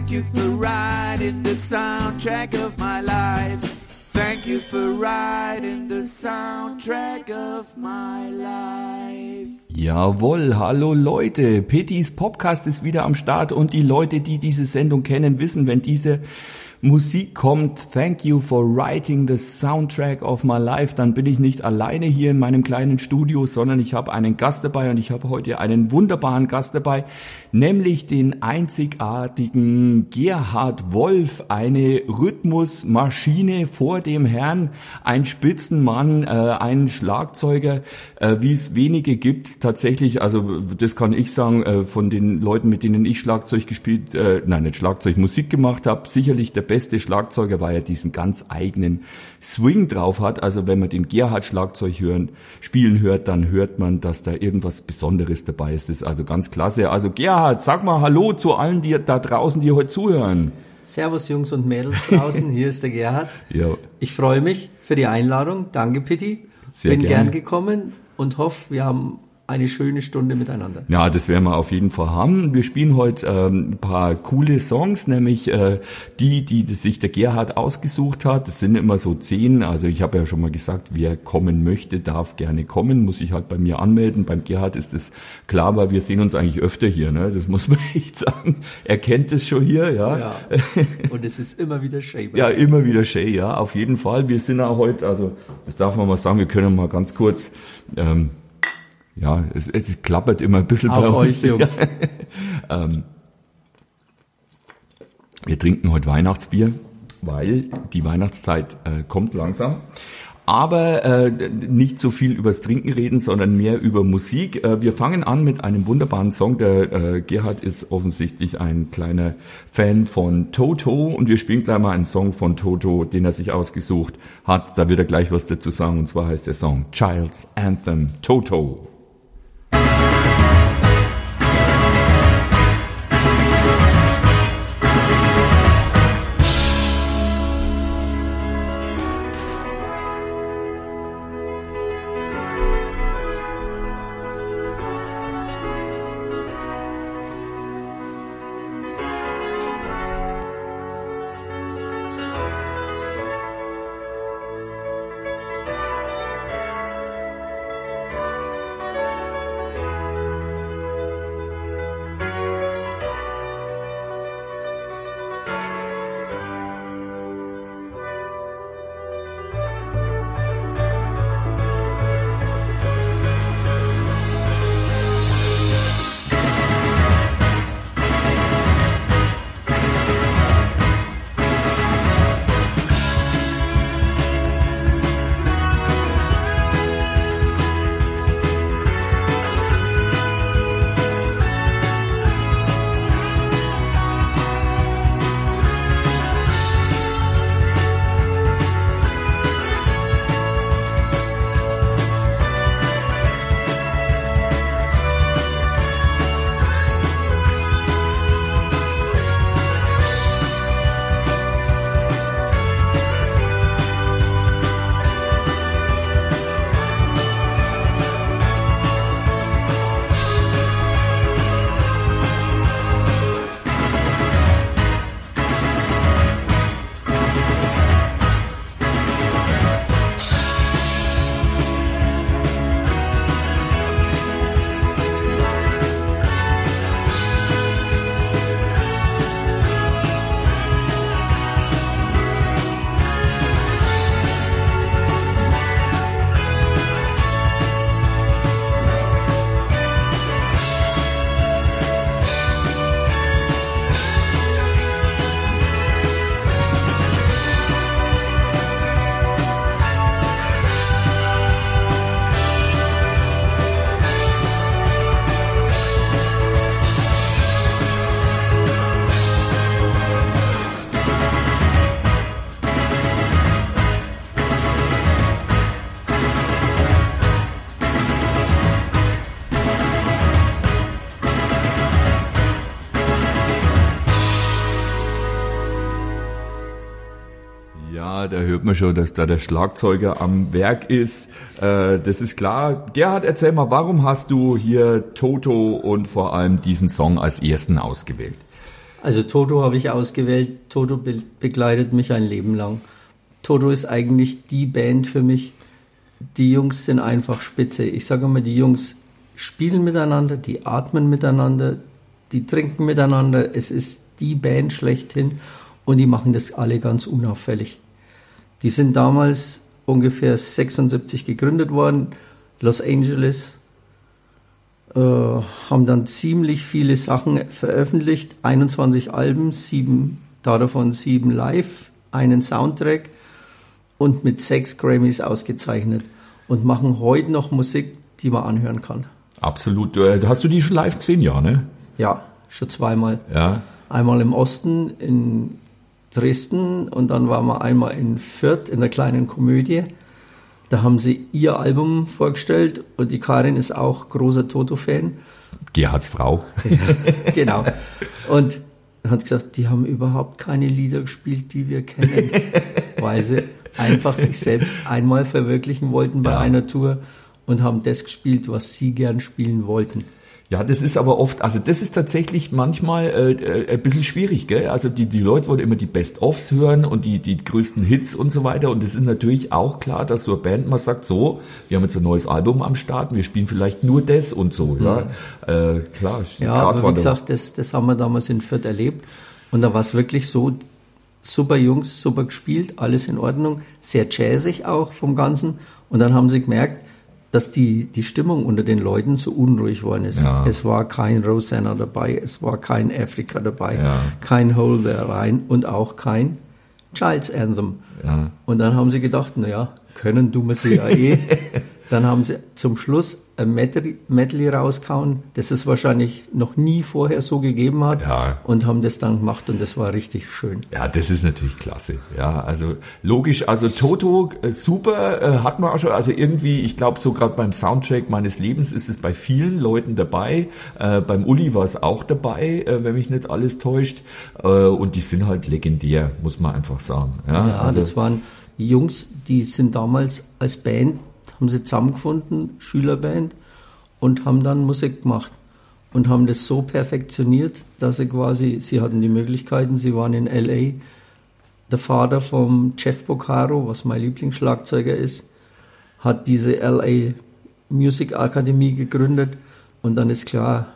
Thank you for writing the soundtrack of my life. Thank you for writing the soundtrack of my life. Jawohl, hallo Leute, Pittys Podcast ist wieder am Start und die Leute, die diese Sendung kennen, wissen, wenn diese Musik kommt, thank you for writing the soundtrack of my life, dann bin ich nicht alleine hier in meinem kleinen Studio, sondern ich habe einen Gast dabei und ich habe heute einen wunderbaren Gast dabei, nämlich den einzigartigen Gerhard Wolf, eine Rhythmusmaschine vor dem Herrn, ein Spitzenmann, ein Schlagzeuger, wie es wenige gibt tatsächlich, also das kann ich sagen, von den Leuten, mit denen ich Musik gemacht habe, sicherlich der beste Schlagzeuger, weil er diesen ganz eigenen Swing drauf hat. Also wenn man den Gerhard Schlagzeug spielen hört, dann hört man, dass da irgendwas Besonderes dabei ist. Das ist also ganz klasse. Also Gerhard, sag mal Hallo zu allen, die da draußen, die heute zuhören. Servus Jungs und Mädels draußen, hier ist der Gerhard. Ja. Ich freue mich für die Einladung. Danke Pitti. Sehr Bin gerne. gern gekommen und hoffe, wir haben eine schöne Stunde miteinander. Ja, das werden wir auf jeden Fall haben. Wir spielen heute ein paar coole Songs, nämlich die sich der Gerhard ausgesucht hat. Das sind immer so 10. Also ich habe ja schon mal gesagt, wer kommen möchte, darf gerne kommen. Muss ich halt bei mir anmelden. Beim Gerhard ist das klar, weil wir sehen uns eigentlich öfter hier. Ne? Das muss man echt sagen. Er kennt es schon hier. Ja. Und es ist immer wieder Shay. Ja, immer wieder Shay, ja, auf jeden Fall. Wir sind auch heute, also das darf man mal sagen, wir können mal ganz kurz... ja, es klappert immer ein bisschen auf bei uns. Euch, Jungs. Wir trinken heute Weihnachtsbier, weil die Weihnachtszeit kommt langsam. Aber nicht so viel übers Trinken reden, sondern mehr über Musik. Wir fangen an mit einem wunderbaren Song. Der Gerhard ist offensichtlich ein kleiner Fan von Toto und wir spielen gleich mal einen Song von Toto, den er sich ausgesucht hat. Da wird er gleich was dazu sagen und zwar heißt der Song Child's Anthem, Toto. Da hört man schon, dass da der Schlagzeuger am Werk ist. Das ist klar. Gerhard, erzähl mal, warum hast du hier Toto und vor allem diesen Song als ersten ausgewählt? Also Toto habe ich ausgewählt. Toto begleitet mich ein Leben lang. Toto ist eigentlich die Band für mich. Die Jungs sind einfach spitze. Ich sage immer, die Jungs spielen miteinander, die atmen miteinander, die trinken miteinander. Es ist die Band schlechthin und die machen das alle ganz unauffällig. Die sind damals ungefähr 76 gegründet worden, Los Angeles, haben dann ziemlich viele Sachen veröffentlicht, 21 Alben, davon 7 live, einen Soundtrack und mit 6 Grammys ausgezeichnet und machen heute noch Musik, die man anhören kann. Absolut. Hast du die schon live gesehen, ja, ne? Ja, schon zweimal. Ja. Einmal im Osten in Dresden und dann waren wir einmal in Fürth in der kleinen Komödie. Da haben sie ihr Album vorgestellt und die Karin ist auch großer Toto-Fan. Gerhards Frau. Genau. Und hat gesagt, die haben überhaupt keine Lieder gespielt, die wir kennen, weil sie einfach sich selbst einmal verwirklichen wollten bei einer Tour und haben das gespielt, was sie gern spielen wollten. Ja, das ist aber oft, also das ist tatsächlich manchmal ein bisschen schwierig, gell? Also die Leute wollen immer die Best-ofs hören und die größten Hits und so weiter. Und es ist natürlich auch klar, dass so eine Band mal sagt, so, wir haben jetzt ein neues Album am Start, wir spielen vielleicht nur das und so, ja. Klar. Ja, aber wie gesagt, das haben wir damals in Fürth erlebt. Und da war es wirklich so, super Jungs, super gespielt, alles in Ordnung, sehr jazzig auch vom Ganzen. Und dann haben sie gemerkt, dass die Stimmung unter den Leuten so unruhig worden ist. Ja. Es war kein Rosanna dabei, es war kein Africa dabei, kein Hold There Line und auch kein Child's Anthem. Ja. Und dann haben sie gedacht, naja, können tun wir sie ja eh. Dann haben sie zum Schluss ein Medley rausgehauen, das es wahrscheinlich noch nie vorher so gegeben hat, und haben das dann gemacht und das war richtig schön. Ja, das ist natürlich klasse. Ja, also logisch, also Toto, super, hat man auch schon, also irgendwie, ich glaube so gerade beim Soundtrack meines Lebens ist es bei vielen Leuten dabei, beim Uli war es auch dabei, wenn mich nicht alles täuscht, und die sind halt legendär, muss man einfach sagen. Ja, also, das waren Jungs, die sind damals als Band, haben sie zusammengefunden, Schülerband, und haben dann Musik gemacht und haben das so perfektioniert, dass sie hatten die Möglichkeiten, sie waren in L.A., der Vater vom Jeff Porcaro, was mein Lieblingsschlagzeuger ist, hat diese L.A. Music Akademie gegründet und dann ist klar,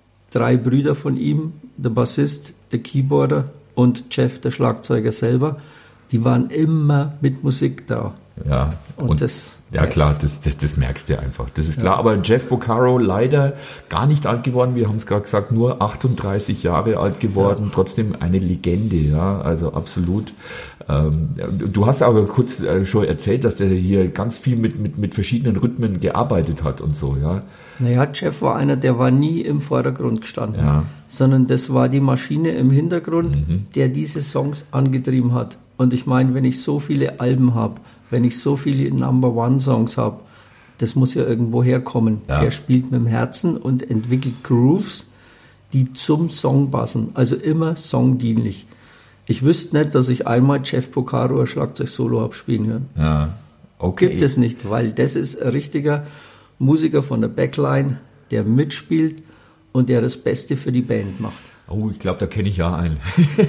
3 Brüder von ihm, der Bassist, der Keyboarder und Jeff, der Schlagzeuger selber, die waren immer mit Musik da. Ja, und das... Ja klar, das merkst du einfach, das ist klar. Aber Jeff Porcaro leider gar nicht alt geworden, wir haben es gerade gesagt, nur 38 Jahre alt geworden, trotzdem eine Legende, ja, also absolut. Du hast aber kurz schon erzählt, dass der hier ganz viel mit verschiedenen Rhythmen gearbeitet hat und so, ja. Naja, Jeff war einer, der war nie im Vordergrund gestanden, sondern das war die Maschine im Hintergrund, der diese Songs angetrieben hat. Und ich meine, wenn ich so viele Alben habe, wenn ich so viele Number-One-Songs habe, das muss ja irgendwo herkommen. Ja. Der spielt mit dem Herzen und entwickelt Grooves, die zum Song passen. Also immer songdienlich. Ich wüsste nicht, dass ich einmal Jeff Porcaro ein Schlagzeug-Solo habe spielen hören. Ja, okay. Gibt es nicht, weil das ist ein richtiger Musiker von der Backline, der mitspielt und der das Beste für die Band macht. Oh, ich glaube, da kenne ich ja einen.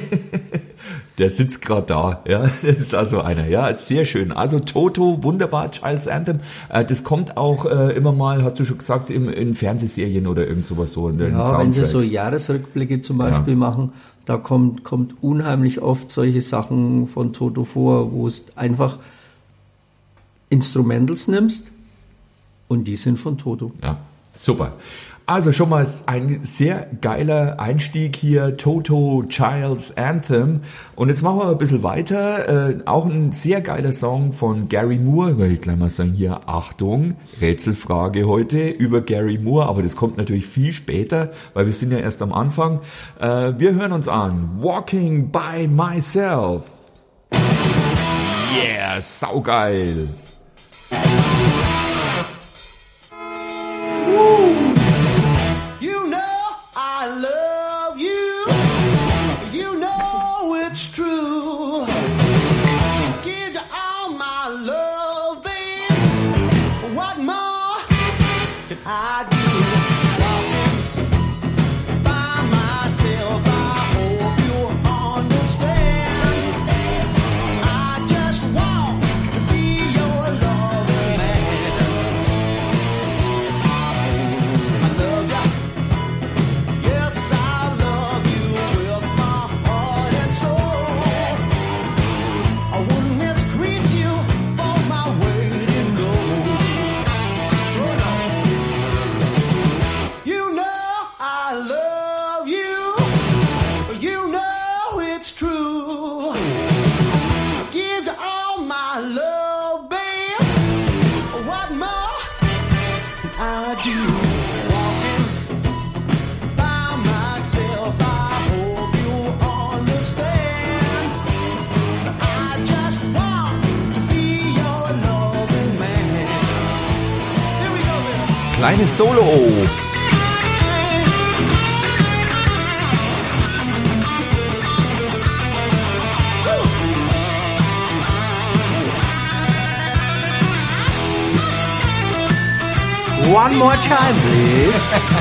Der sitzt gerade da, ja, das ist also einer, ja, sehr schön. Also Toto, wunderbar, Child's Anthem, das kommt auch immer mal, hast du schon gesagt, in Fernsehserien oder irgend sowas so. In den wenn sie so Jahresrückblicke zum Beispiel machen, da kommt unheimlich oft solche Sachen von Toto vor, wo es einfach Instrumentals nimmst und die sind von Toto. Ja, super. Also schon mal ein sehr geiler Einstieg hier, Toto, Child's Anthem. Und jetzt machen wir ein bisschen weiter. Auch ein sehr geiler Song von Gary Moore. Weil ich gleich mal sagen, hier, Achtung, Rätselfrage heute über Gary Moore. Aber das kommt natürlich viel später, weil wir sind ja erst am Anfang. Wir hören uns an. Walking by Myself. Yeah, saugeil. I do. Walking by myself, I hope Kleines Solo. One more time, please.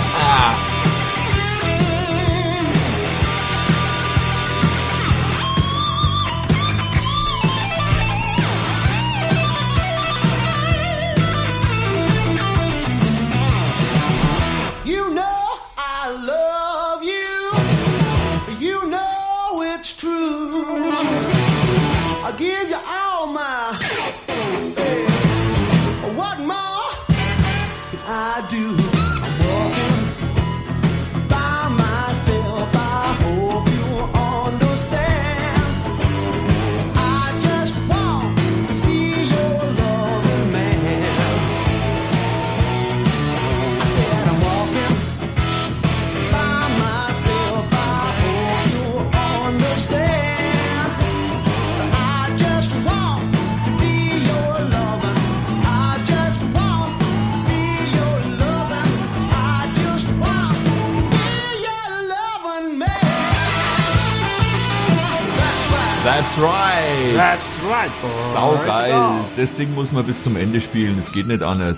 You know I love you. You know it's true. I'll give you all my. What more can I do? I'm walking by myself. I hope you understand. I just want to be your loving man. I said I'm walking by myself. I hope you understand. I just want to be your loving. I just want to be your loving. I just want to be your loving man. That's right. That's right. That's right. Saugeil. Das Ding muss man bis zum Ende spielen. Das geht nicht anders.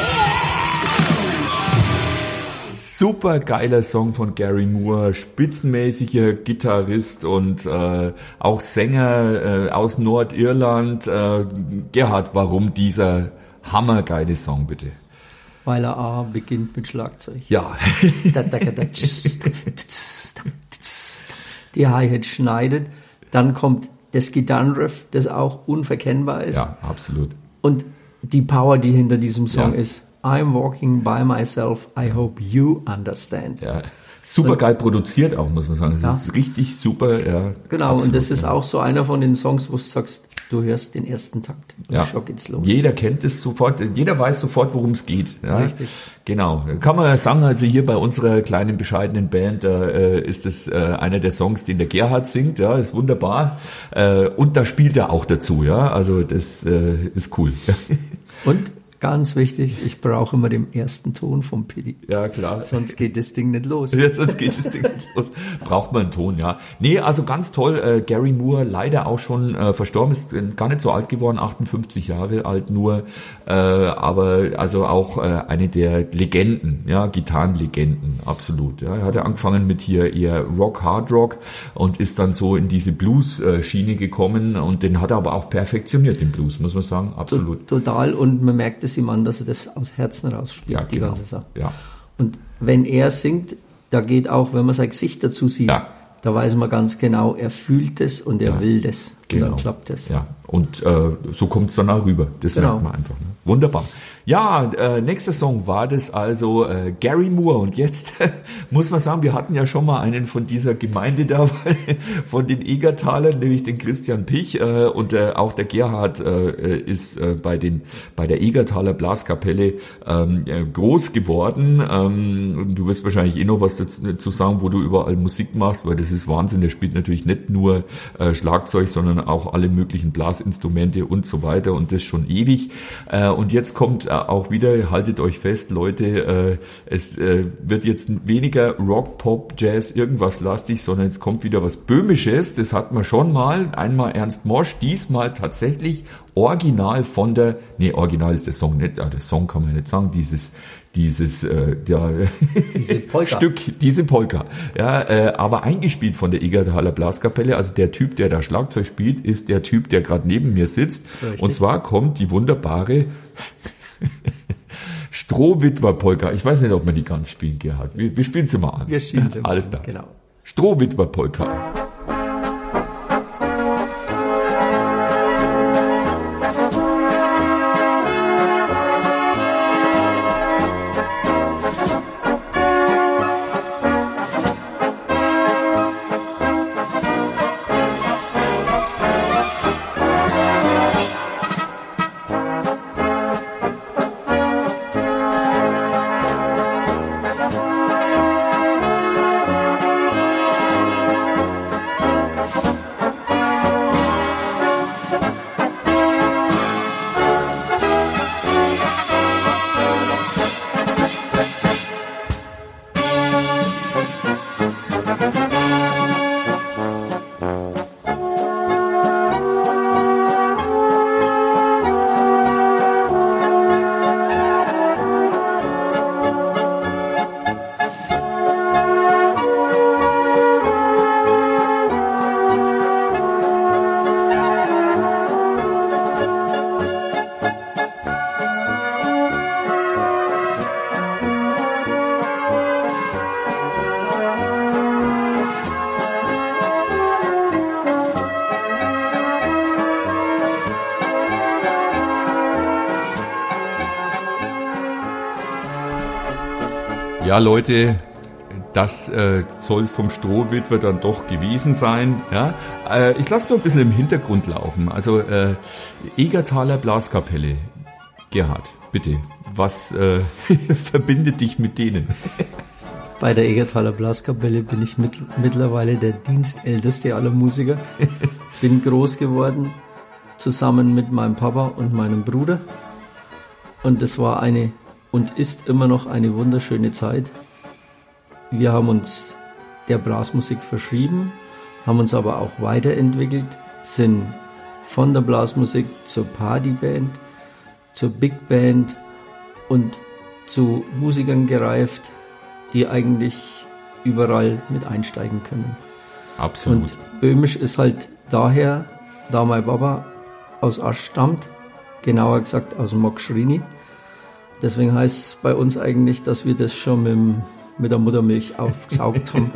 Super geiler Song von Gary Moore, spitzenmäßiger Gitarrist und auch Sänger aus Nordirland. Gerhard, warum dieser hammergeile Song bitte? Weil er A beginnt mit Schlagzeug. Ja, Die Hi-Hat schneidet, dann kommt das Gitarrenriff, das auch unverkennbar ist. ja, absolut. Und die Power, die hinter diesem Song Ja. ist. I'm walking by myself, I hope you understand. Ja, super geil produziert auch, muss man sagen. Das Ja. ist richtig super. Ja, Genau, absolut, und das ist ja. auch so einer von den Songs, wo du sagst, du hörst den ersten Takt und Ja. schon geht's los. Jeder kennt es sofort, jeder weiß sofort, worum es geht. Ja? Richtig. Genau. Kann man sagen, also hier bei unserer kleinen, bescheidenen Band, da ist es einer der Songs, den der Gerhard singt, ja, ist wunderbar. Und da spielt er auch dazu, ja, also das ist cool. Und ganz wichtig, ich brauche immer den ersten Ton vom Piddy. Ja, klar. Sonst geht das Ding nicht los. Jetzt sonst geht das Ding nicht los. Braucht man einen Ton, ja. Nee, also ganz toll. Gary Moore, leider auch schon verstorben, ist gar nicht so alt geworden, 58 Jahre alt nur. Aber also auch eine der Legenden, ja, Gitarrenlegenden, absolut. Ja. Er hatte angefangen mit hier eher Rock, Hard Rock und ist dann so in diese Blues-Schiene gekommen und den hat er aber auch perfektioniert, den Blues, muss man sagen, absolut. Total, und man merkt es ihm an, dass er das aus Herzen raus spielt, Ja, die genau. ganze Sache. Ja. Und wenn er singt, da geht auch, wenn man sein Gesicht dazu sieht, Ja. da weiß man ganz genau, er fühlt es und er Ja. will das. Genau. Und dann klappt es. Ja, und so kommt es dann auch rüber. Das Genau. merkt man einfach. Ne? Wunderbar. Ja, nächster Song war das also Gary Moore. Und jetzt muss man sagen, wir hatten ja schon mal einen von dieser Gemeinde da, von den Egertalern, nämlich den Christian Pich. Und auch der Gerhard ist bei der Egertaler Blaskapelle groß geworden. Du wirst wahrscheinlich eh noch was dazu sagen, wo du überall Musik machst, weil das ist Wahnsinn. Der spielt natürlich nicht nur Schlagzeug, sondern auch alle möglichen Blasinstrumente und so weiter und das schon ewig. Und jetzt kommt auch wieder, haltet euch fest, Leute, es wird jetzt weniger Rock, Pop, Jazz, irgendwas lastig, sondern jetzt kommt wieder was Böhmisches. Das hatten wir schon mal. Einmal Ernst Mosch, diesmal tatsächlich original original ist der Song nicht, der Song kann man nicht sagen, diese Polka. Stück, diese Polka. Ja, aber eingespielt von der Egertaler Blaskapelle. Also der Typ, der da Schlagzeug spielt, ist der Typ, der gerade neben mir sitzt. Richtig. Und zwar kommt die wunderbare Strohwitwer-Polka. Ich weiß nicht, ob man die ganz spielen, Gerhard. Wir spielen sie mal an. Wir spielen sie mal Alles an, klar. genau. Strohwitwer-Polka. Ja, Leute, das soll es vom Strohwitwer dann doch gewesen sein. Ja? Ich lasse nur ein bisschen im Hintergrund laufen. Also Egertaler Blaskapelle. Gerhard, bitte, was verbindet dich mit denen? Bei der Egertaler Blaskapelle bin ich mittlerweile der dienstälteste aller Musiker. Bin groß geworden, zusammen mit meinem Papa und meinem Bruder. Und das war eine und ist immer noch eine wunderschöne Zeit. Wir haben uns der Blasmusik verschrieben, haben uns aber auch weiterentwickelt, sind von der Blasmusik zur Partyband, zur Big Band und zu Musikern gereift, die eigentlich überall mit einsteigen können. Absolut. Und Böhmisch ist halt daher, da mein Papa aus Asch stammt, genauer gesagt aus Mokschrini. Deswegen heißt es bei uns eigentlich, dass wir das schon mit der Muttermilch aufgesaugt haben.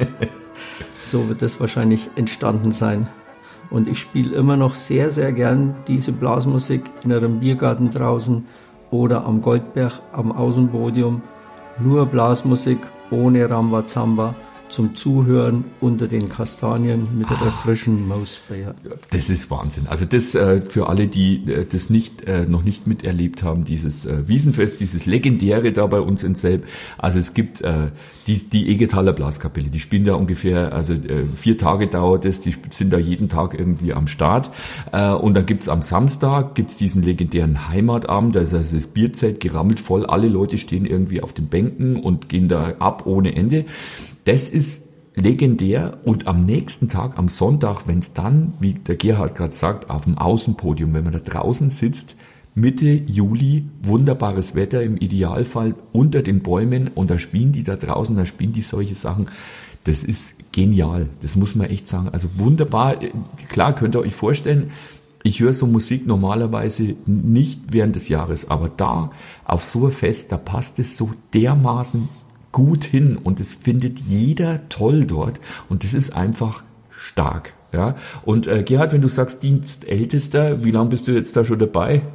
So wird das wahrscheinlich entstanden sein. Und ich spiele immer noch sehr, sehr gern diese Blasmusik in einem Biergarten draußen oder am Goldberg am Außenpodium. Nur Blasmusik ohne Rambazamba zum Zuhören unter den Kastanien mit der frischen Mausbeer. Das ist Wahnsinn. Also das für alle, die das noch nicht miterlebt haben, dieses Wiesenfest, dieses legendäre da bei uns in Selb. Also es gibt die Egertaler Blaskapelle, die spielen da ungefähr, 4 Tage dauert es, die sind da jeden Tag irgendwie am Start. Und dann gibt's am Samstag diesen legendären Heimatabend, da ist also das Bierzelt gerammelt voll, alle Leute stehen irgendwie auf den Bänken und gehen da ab ohne Ende. Das ist legendär und am nächsten Tag, am Sonntag, wenn es dann, wie der Gerhard gerade sagt, auf dem Außenpodium, wenn man da draußen sitzt, Mitte Juli, wunderbares Wetter, im Idealfall unter den Bäumen und da spielen die da draußen, da spielen die solche Sachen. Das ist genial, das muss man echt sagen. Also wunderbar, klar könnt ihr euch vorstellen, ich höre so Musik normalerweise nicht während des Jahres, aber da auf so ein Fest, da passt es so dermaßen gut hin und das findet jeder toll dort und das ist einfach stark. Ja? Und Gerhard, wenn du sagst Dienstältester, wie lange bist du jetzt da schon dabei?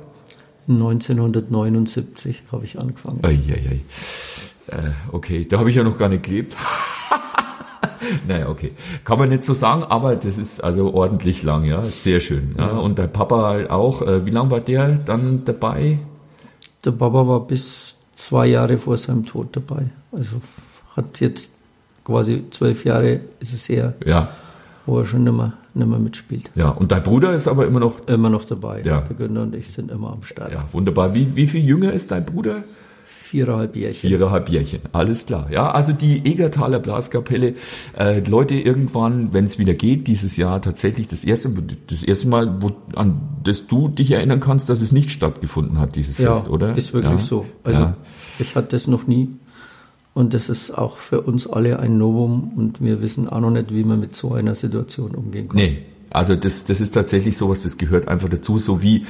1979 habe ich angefangen. Okay, da habe ich ja noch gar nicht gelebt. Naja, okay. Kann man nicht so sagen, aber das ist also ordentlich lang, ja. Sehr schön. Ja. Und dein Papa auch. Wie lange war der dann dabei? Der Papa war bis 2 Jahre vor seinem Tod dabei. Also hat jetzt quasi 12 Jahre ist es her, wo er schon nicht mehr mitspielt. Ja, und dein Bruder ist aber immer noch dabei. Ja. Der Günther und ich sind immer am Start. Ja, wunderbar. Wie viel jünger ist dein Bruder? 4,5 Jährchen. 4,5 Jährchen, alles klar. Ja, also die Egertaler Blaskapelle, Leute, irgendwann, wenn es wieder geht, dieses Jahr tatsächlich das erste Mal, an das du dich erinnern kannst, dass es nicht stattgefunden hat, dieses Fest, oder? Ja, ist wirklich so. Also ich hatte das noch nie und das ist auch für uns alle ein Novum und wir wissen auch noch nicht, wie man mit so einer Situation umgehen kann. Nee. Also das ist tatsächlich sowas, das gehört einfach dazu, so wie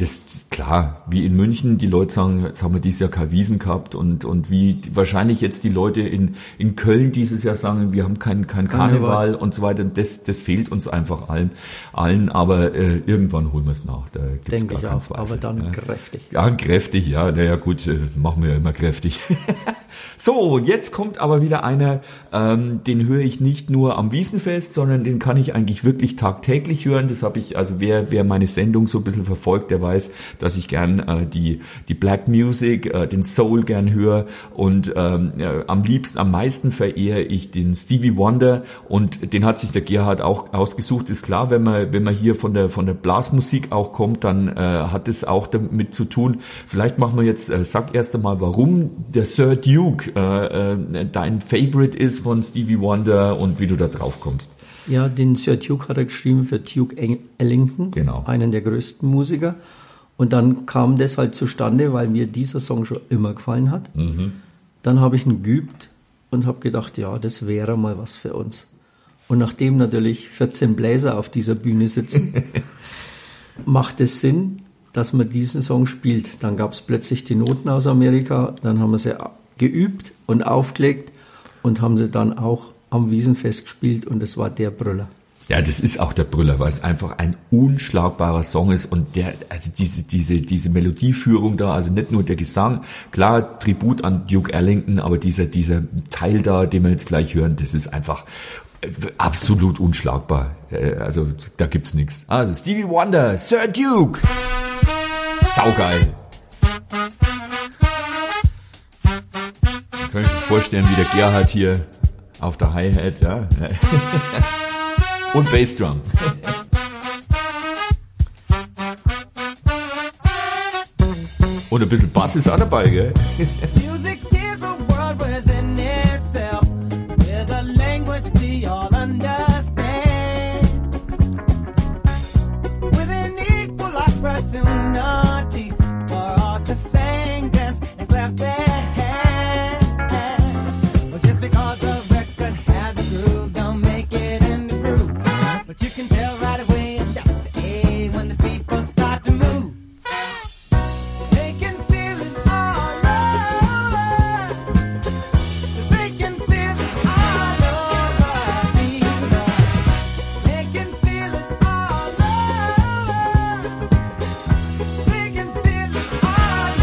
wie in München die Leute sagen, jetzt haben wir dieses Jahr keine Wiesn gehabt und wie wahrscheinlich jetzt die Leute in Köln dieses Jahr sagen, wir haben kein Karneval und so weiter. Das fehlt uns einfach allen, aber irgendwann holen wir es nach. Da gibt's Denke gar ich keinen auch, Zweifel. aber dann kräftig. Ja, kräftig, ja. Naja gut, machen wir ja immer kräftig. So, jetzt kommt aber wieder einer, den höre ich nicht nur am Wiesenfest, sondern den kann ich eigentlich wirklich tagtäglich hören. Das habe ich, also wer meine Sendung so ein bisschen verfolgt, der weiß, dass ich gern die Black Music, den Soul gern höre und am meisten verehre ich den Stevie Wonder und den hat sich der Gerhard auch ausgesucht. Ist klar, wenn man hier von der Blasmusik auch kommt, dann hat es auch damit zu tun. Vielleicht machen wir jetzt, sag erst einmal, warum der Sir Duke dein Favorite ist von Stevie Wonder und wie du da drauf kommst. Ja, den Sir Duke hat er geschrieben für Duke Ellington, genau. Einen der größten Musiker. Und dann kam das halt zustande, weil mir dieser Song schon immer gefallen hat. Mhm. Dann habe ich ihn geübt und habe gedacht, ja, das wäre mal was für uns. Und nachdem natürlich 14 Bläser auf dieser Bühne sitzen, macht es Sinn, dass man diesen Song spielt. Dann gab es plötzlich die Noten aus Amerika, dann haben wir sie geübt und aufgelegt und haben sie dann auch am Wiesenfest gespielt und es war der Brüller. Ja, das ist auch der Brüller, weil es einfach ein unschlagbarer Song ist und also diese Melodieführung da, also nicht nur der Gesang, klar, Tribut an Duke Ellington, aber dieser Teil da, den wir jetzt gleich hören, das ist einfach absolut unschlagbar. Also, da gibt's nichts. Also, Stevie Wonder, Sir Duke. Saugeil. Kann ich mir vorstellen, wie der Gerhard hier auf der Hi-Hat, ja. Und Bassdrum. Und ein bisschen Bass ist auch dabei, gell? Music is a world within itself, with a language we all understand, with an equal opportunity for all to sing, dance, and clap their hands. But just because the record has a groove, don't make it in the groove. But you can tell right away it's Dr. A when the people start to move. They can feel it all over. They can feel it all over people. They can feel it all over. They can feel it all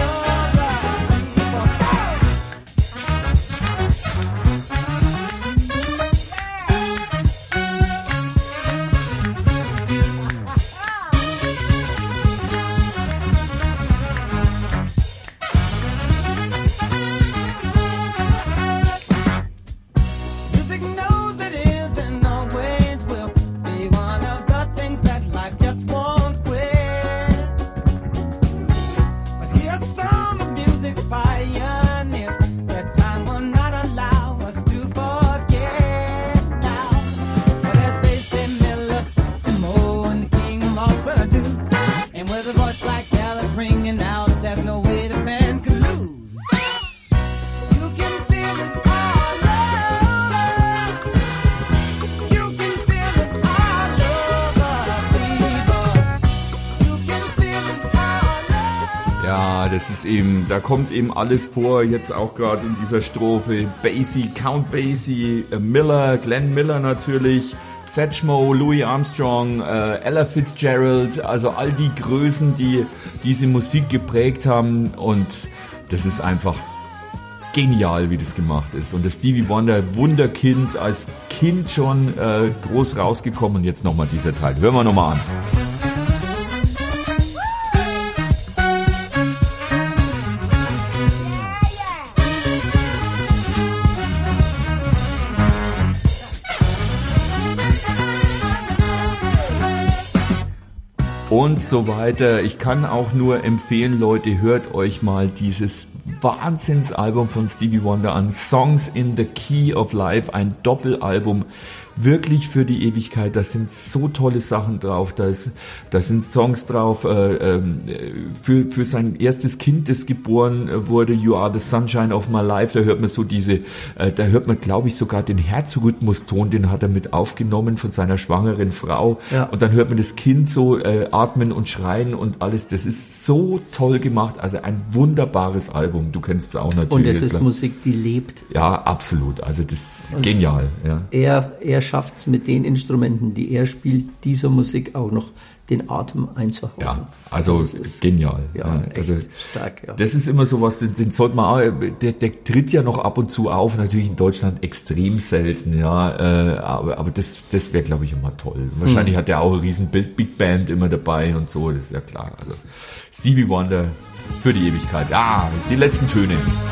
Music knows it is and always will be one of the things that life just won't quit. But here's some of music's pioneers that time will not allow us to forget now. But as Basie Miller, Satchmo, and the King of all Sir Duke, and with a voice like Ella ringing out, there's no way the band can lose. You can feel it all over. You can feel it all over, people. You can feel it all over. Ja, das ist eben, da kommt eben alles vor, jetzt auch gerade in dieser Strophe. Basie, Count Basie, Miller, Glenn Miller natürlich, Satchmo, Louis Armstrong, Ella Fitzgerald, also all die Größen, die diese Musik geprägt haben, und das ist einfach genial, wie das gemacht ist. Und der Stevie Wonder, Wunderkind, als Kind schon groß rausgekommen, und jetzt nochmal dieser Teil. Hören wir nochmal an. Und so weiter. Ich kann auch nur empfehlen, Leute, hört euch mal dieses Wahnsinnsalbum von Stevie Wonder an. Songs in the Key of Life, ein Doppelalbum. Wirklich für die Ewigkeit. Da sind so tolle Sachen drauf. Da sind Songs drauf für sein erstes Kind, das geboren wurde. You Are the Sunshine of My Life. Da hört man so da hört man, glaube ich, sogar den Herzrhythmuston, den hat er mit aufgenommen von seiner schwangeren Frau. Ja. Und dann hört man das Kind so atmen und schreien und alles. Das ist so toll gemacht. Also ein wunderbares Album. Du kennst es auch natürlich. Und es ist Musik, die lebt. Ja, absolut. Also das ist genial. Ja. Er schafft es mit den Instrumenten, die er spielt, dieser Musik auch noch den Atem einzuhauchen. Ja, also Das ist genial. Ja, echt also stark. Ja. das ist immer sowas, den sollte man auch, der tritt ja noch ab und zu auf, natürlich in Deutschland extrem selten, ja, aber das wäre, glaube ich, immer toll. Wahrscheinlich hat er auch eine riesen Big Band immer dabei und so, das ist ja klar. Also Stevie Wonder für die Ewigkeit. Ja, die letzten Töne.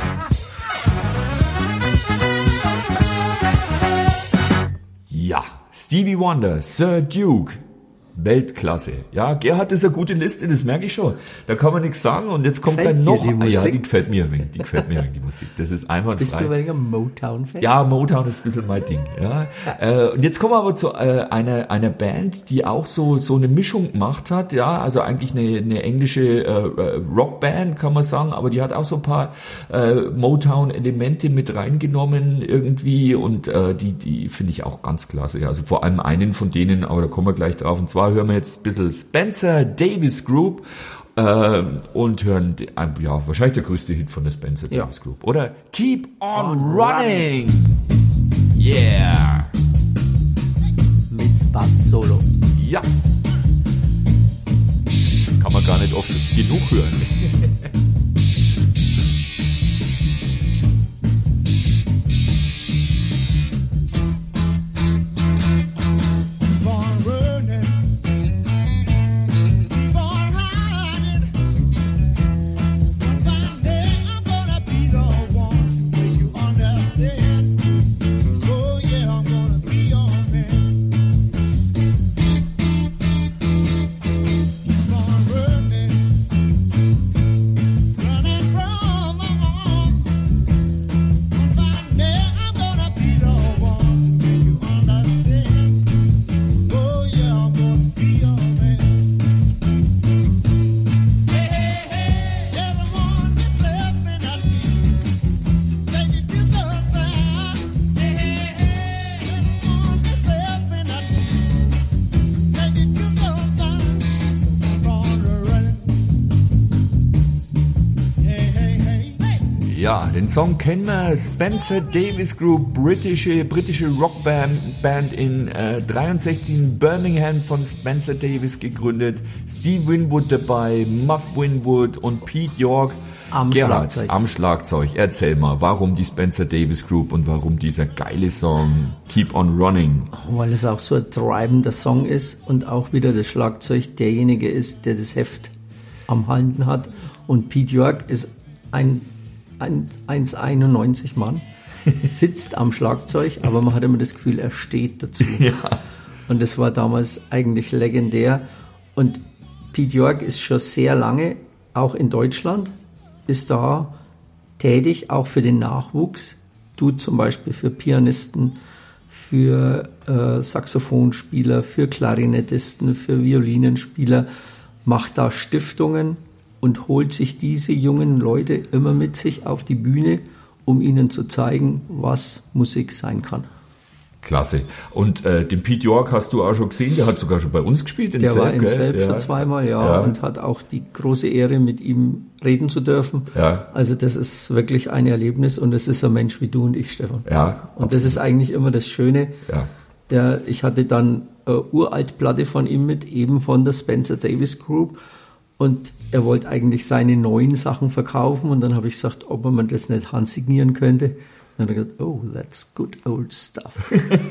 Ja, Stevie Wonder, Sir Duke, Weltklasse. Ja, Gerhard ist eine gute Liste, das merke ich schon. Da kann man nichts sagen, und jetzt kommt Gefällt gleich noch. dir die Ja, Musik? die gefällt mir ein wenig, die Musik. Das ist einwandfrei. Bist du weniger Motown-Fan? Ja, Motown ist ein bisschen mein Ding. Ja. Und jetzt kommen wir aber zu einer Band, die auch so eine Mischung gemacht hat. Ja, also eigentlich eine englische Rockband, kann man sagen, aber die hat auch so ein paar Motown-Elemente mit reingenommen irgendwie, und die finde ich auch ganz klasse. Also vor allem einen von denen, aber da kommen wir gleich drauf. Und zwar hören wir jetzt ein bisschen Spencer Davis Group und hören, wahrscheinlich der größte Hit von der Spencer Davis Group. Oder Keep on Running. Yeah. Mit Bass-Solo. Ja. Kann man gar nicht oft genug hören. Keep on running, keep on hiding. One day I'm gonna be the one to make you understand. Oh yeah, I'm gonna be your man. Keep on running, running from my arms. One day I'm gonna be the one to make you understand. Oh yeah, I'm gonna be your man. Hey, hey, hey, everyone is laughing at me. Take it to the side. Hey, hey, hey, everyone is laughing at me. Take it to the side. Keep on running. Hey, hey, hey, hey. Ja, den Song kennen wir. Spencer Davis Group, britische Rockband in 63 in Birmingham von Spencer Davis gegründet. Steve Winwood dabei, Muff Winwood und Pete York. Am Gerhard, Schlagzeug. am Schlagzeug. Erzähl mal, warum die Spencer Davis Group und warum dieser geile Song Keep on Running? Weil es auch so ein treibender Song ist und auch wieder das Schlagzeug derjenige ist, der das Heft am Halten hat. Und Pete York ist ein 1,91 Mann, sitzt am Schlagzeug, aber man hat immer das Gefühl, er steht dazu. Ja. Und das war damals eigentlich legendär. Und Pete York ist schon sehr lange, auch in Deutschland, ist da tätig, auch für den Nachwuchs. Tut zum Beispiel für Pianisten, für Saxophonspieler, für Klarinettisten, für Violinenspieler, macht da Stiftungen und holt sich diese jungen Leute immer mit sich auf die Bühne, um ihnen zu zeigen, was Musik sein kann. Klasse. Und den Pete York hast du auch schon gesehen, der hat sogar schon bei uns gespielt. Der war in gell? Selb schon zweimal, ja, und hat auch die große Ehre, mit ihm reden zu dürfen. Ja. Also das ist wirklich ein Erlebnis und es ist ein Mensch wie du und ich, Stefan. Ja, Und das ist eigentlich immer das Schöne. Ja. Ich hatte dann eine Uraltplatte von ihm mit, eben von der Spencer Davis Group. Und er wollte eigentlich seine neuen Sachen verkaufen und dann habe ich gesagt, ob man das nicht handsignieren könnte. Dann hat er gesagt, oh, that's good old stuff.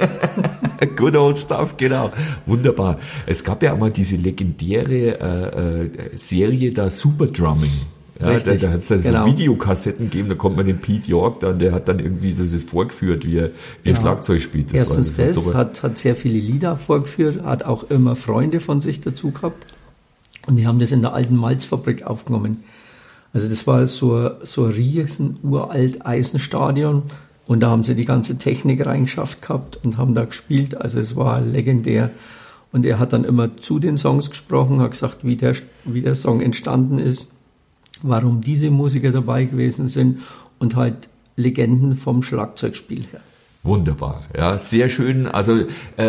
Good old stuff, genau. Wunderbar. Es gab ja auch mal diese legendäre Serie da, Super Drumming. Ja, Richtig, da hat es genau. so Videokassetten gegeben, da kommt man den Pete York dann, der hat dann irgendwie das vorgeführt, wie er Schlagzeug spielt. Erstens war super. hat sehr viele Lieder vorgeführt, hat auch immer Freunde von sich dazu gehabt. Und die haben das in der alten Malzfabrik aufgenommen. Also das war so ein riesen uralt Eisenstadion und da haben sie die ganze Technik reingeschafft gehabt und haben da gespielt. Also es war legendär. Und er hat dann immer zu den Songs gesprochen, hat gesagt, wie der Song entstanden ist, warum diese Musiker dabei gewesen sind und halt Legenden vom Schlagzeugspiel her. Wunderbar, ja, sehr schön. Also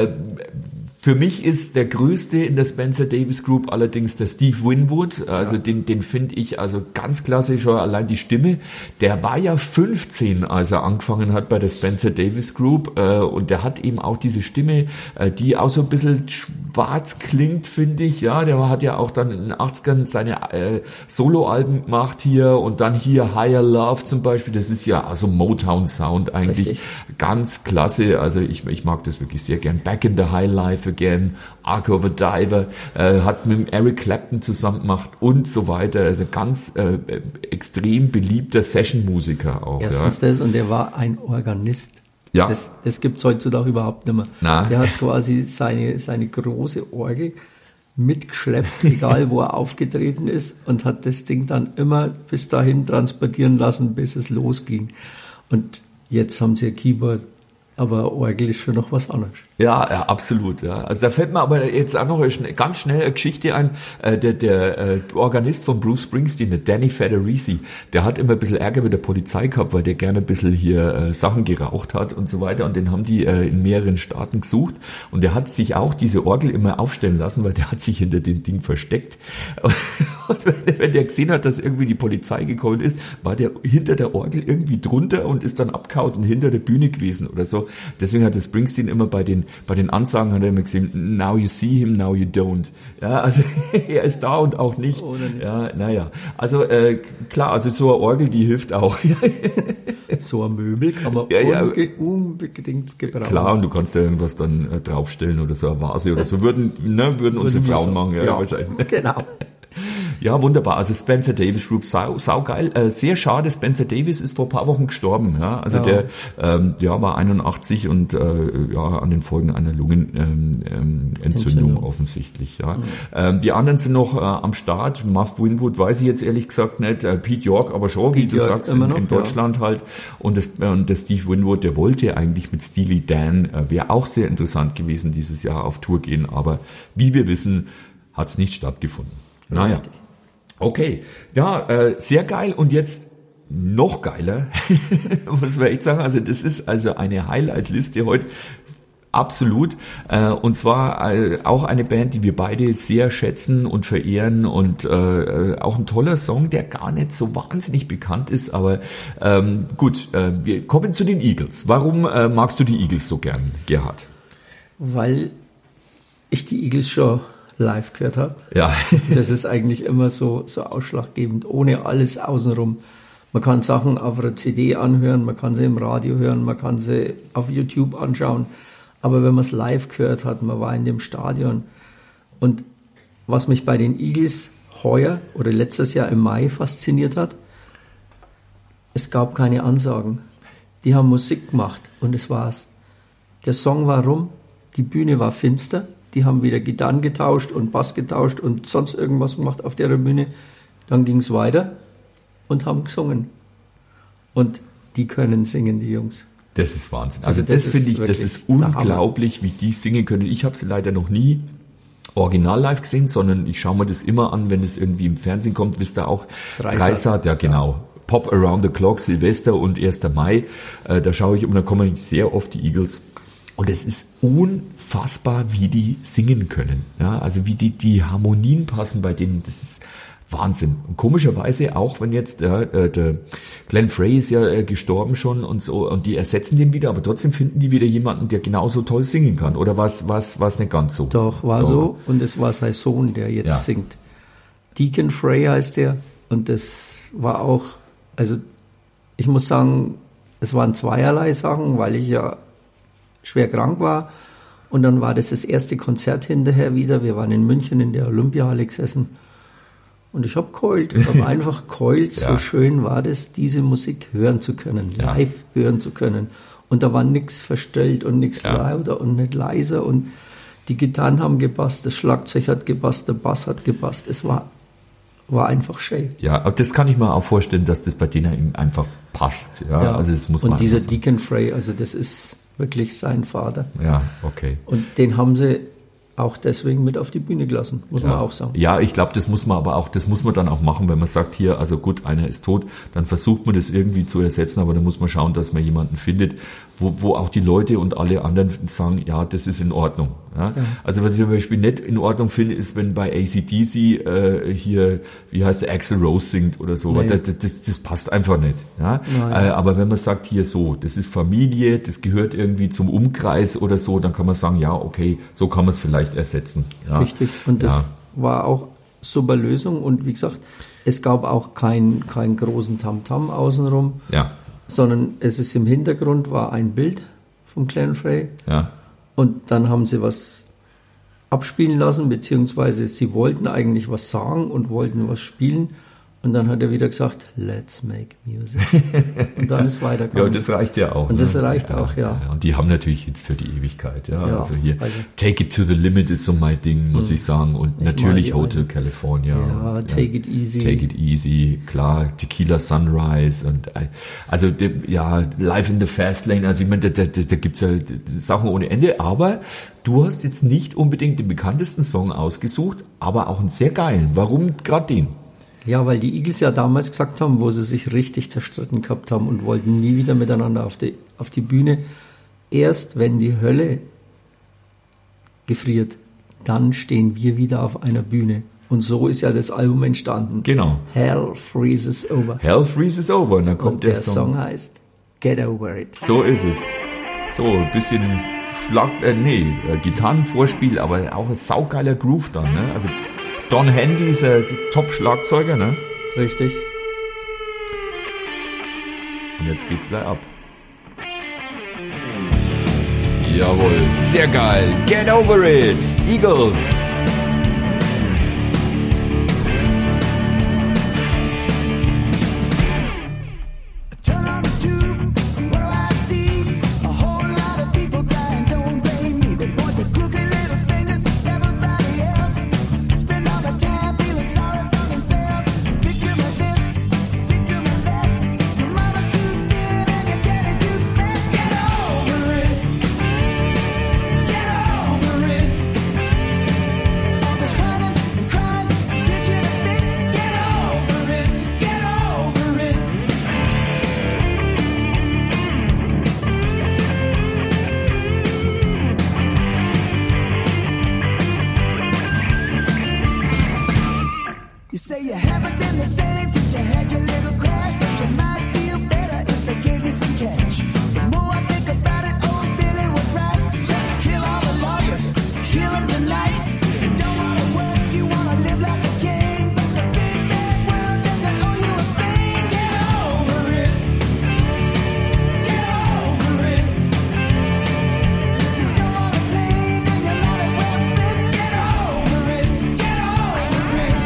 für mich ist der größte in der Spencer Davis Group allerdings der Steve Winwood. Also den finde ich also ganz klasse, schon allein die Stimme. Der war ja 15, als er angefangen hat bei der Spencer Davis Group. Und der hat eben auch diese Stimme, die auch so ein bisschen schwarz klingt, finde ich. Ja, der hat ja auch dann in den 80ern seine Soloalben gemacht hier und dann hier Higher Love zum Beispiel. Das ist ja also Motown Sound eigentlich. Richtig. Ganz klasse. Also ich mag das wirklich sehr gern. Back in the High Life Again, Ark of a Diver, hat mit Eric Clapton zusammen gemacht und so weiter. Also ganz extrem beliebter Session-Musiker auch. Erstens das und er war ein Organist. Ja. Das gibt es heutzutage überhaupt nicht mehr. Nein. Der hat quasi seine große Orgel mitgeschleppt, egal wo er aufgetreten ist, und hat das Ding dann immer bis dahin transportieren lassen, bis es losging. Und jetzt haben sie ein Keyboard, aber Orgel ist schon noch was anderes. Ja, absolut. Ja. Also da fällt mir aber jetzt auch noch ganz schnell eine Geschichte ein. Der Organist von Bruce Springsteen, der Danny Federici, der hat immer ein bisschen Ärger mit der Polizei gehabt, weil der gerne ein bisschen hier Sachen geraucht hat und so weiter. Und den haben die in mehreren Staaten gesucht. Und der hat sich auch diese Orgel immer aufstellen lassen, weil der hat sich hinter dem Ding versteckt. Und wenn der gesehen hat, dass irgendwie die Polizei gekommen ist, war der hinter der Orgel irgendwie drunter und ist dann abgehauen und hinter der Bühne gewesen oder so. Deswegen hat das Springsteen immer bei den Ansagen hat er immer gesehen, now you see him, now you don't. Ja, also er ist da und auch nicht. Oder nicht. Ja, naja. Also klar, also so eine Orgel, die hilft auch. So ein Möbel kann man unbedingt gebrauchen. Klar, und du kannst ja irgendwas dann draufstellen oder so eine Vase oder so. Würden unsere Frauen machen, ja, wahrscheinlich. Genau. Ja, wunderbar. Also Spencer Davis Group, saugeil. Sehr schade, Spencer Davis ist vor ein paar Wochen gestorben. Ja, also der war 81 und an den Folgen einer Lungenentzündung offensichtlich. Ja. Die anderen sind noch am Start. Muff Winwood weiß ich jetzt ehrlich gesagt nicht. Pete York aber schon, wie du sagst, in Deutschland halt. Und der Steve Winwood, der wollte eigentlich mit Steely Dan, wäre auch sehr interessant gewesen, dieses Jahr auf Tour gehen. Aber wie wir wissen, hat es nicht stattgefunden. Naja. Richtig. Okay, ja, sehr geil und jetzt noch geiler, muss man echt sagen, also das ist also eine Highlight-Liste heute, absolut, und zwar auch eine Band, die wir beide sehr schätzen und verehren und auch ein toller Song, der gar nicht so wahnsinnig bekannt ist, aber gut, wir kommen zu den Eagles. Warum magst du die Eagles so gern, Gerhard? Weil ich die Eagles schon live gehört habe. Ja. Das ist eigentlich immer so ausschlaggebend, ohne alles außenrum. Man kann Sachen auf einer CD anhören, man kann sie im Radio hören, man kann sie auf YouTube anschauen. Aber wenn man es live gehört hat, man war in dem Stadion. Und was mich bei den Eagles heuer oder letztes Jahr im Mai fasziniert hat, es gab keine Ansagen. Die haben Musik gemacht und es war's. Der Song war rum, die Bühne war finster. Die haben wieder Gitarren getauscht und Bass getauscht und sonst irgendwas gemacht auf der Bühne. Dann ging es weiter und haben gesungen. Und die können singen, die Jungs. Das ist Wahnsinn. Also das finde ich, das ist unglaublich, wie die singen können. Ich habe sie leider noch nie original live gesehen, sondern ich schaue mir das immer an, wenn es irgendwie im Fernsehen kommt. Wisst ihr auch? Dreisat, ja genau. Pop Around the Clock, Silvester und 1. Mai. Da schaue ich und da kommen sehr oft die Eagles. Und es ist unfassbar, wie die singen können. Ja, also wie die Harmonien passen bei denen, das ist Wahnsinn. Und komischerweise auch, wenn jetzt der Glenn Frey ist ja gestorben schon und so, und die ersetzen den wieder, aber trotzdem finden die wieder jemanden, der genauso toll singen kann. Oder war es nicht ganz so? Doch, war so. Und es war sein Sohn, der jetzt singt. Deacon Frey heißt der. Und das war auch, also ich muss sagen, es waren zweierlei Sachen, weil ich ja schwer krank war. Und dann war das erste Konzert hinterher wieder. Wir waren in München in der Olympiahalle gesessen. Und ich habe geheult. Ich habe einfach geheult. So schön war das, diese Musik hören zu können, live hören zu können. Und da war nichts verstellt und nichts lauter und nicht leiser. Und die Gitarren haben gepasst, das Schlagzeug hat gepasst, der Bass hat gepasst. Es war einfach schön. Ja, aber das kann ich mir auch vorstellen, dass das bei denen einfach passt. Ja. Also das muss man. Und dieser Deacon Frey, also das ist wirklich sein Vater. Ja, okay. Und den haben sie auch deswegen mit auf die Bühne gelassen, muss man auch sagen. Ja, ich glaube, das muss man dann auch machen, wenn man sagt, hier, also gut, einer ist tot, dann versucht man das irgendwie zu ersetzen, aber dann muss man schauen, dass man jemanden findet, wo auch die Leute und alle anderen sagen, ja, das ist in Ordnung. Ja? Ja. Also was ich zum Beispiel nicht in Ordnung finde, ist, wenn bei AC/DC hier, wie heißt der, Axl Rose singt oder so, nee. das passt einfach nicht. Ja? Aber wenn man sagt, hier so, das ist Familie, das gehört irgendwie zum Umkreis oder so, dann kann man sagen, ja, okay, so kann man es vielleicht ersetzen. Ja? Richtig, und das war auch super Lösung und wie gesagt, es gab auch keinen großen Tamtam außenrum. Ja. Sondern es ist im Hintergrund war ein Bild vom Glenn Frey. Ja. Und dann haben sie was abspielen lassen, beziehungsweise sie wollten eigentlich was sagen und wollten was spielen. Und dann hat er wieder gesagt, let's make music. Und dann ist weitergegangen. Ja, das reicht ja auch. Und das reicht auch, ja. Und die haben natürlich Hits für die Ewigkeit. Ja. Also hier, Take It to the Limit ist so mein Ding, muss ich sagen. Und natürlich Hotel California. Ja, Take It Easy. Take It Easy, klar. Tequila Sunrise. Und also, ja, Live in the Fast Lane. Also ich meine, da gibt's ja Sachen ohne Ende. Aber du hast jetzt nicht unbedingt den bekanntesten Song ausgesucht, aber auch einen sehr geilen. Warum gerade den? Ja, weil die Eagles ja damals gesagt haben, wo sie sich richtig zerstritten gehabt haben und wollten nie wieder miteinander auf die Bühne. Erst wenn die Hölle gefriert, dann stehen wir wieder auf einer Bühne. Und so ist ja das Album entstanden. Genau. Hell Freezes Over. Hell Freezes Over. Und dann kommt Und der der Song heißt Get Over It. So ist es. So, ein bisschen Gitarrenvorspiel, aber auch ein saugeiler Groove dann, ne? Also Don Henley ist ein Top-Schlagzeuger, ne? Richtig. Und jetzt geht's gleich ab. Jawohl, sehr geil. Get Over It. Eagles. Turn on the tube, what do I see? A whole lot of people crying, don't blame me. They point their crooked little fingers at everybody else. Spend all the time feeling sorry for themselves. Victim of this, victim of that. Your mama's too thin and your daddy's too fat. Get over it. Get over it. All this running and crying, bitching and fit. Get over it. Get over it. You say you haven't been the same since you had your little crash, but you might feel better if they gave you some cash. The more I think about it, old Billy was right. Let's kill all the lawyers, kill them tonight. You don't wanna work, you wanna live like a king, but the big bad world doesn't owe you a thing. Get over it. Get over it. If you don't wanna play, then you might as well quit. Get over it. Get over it.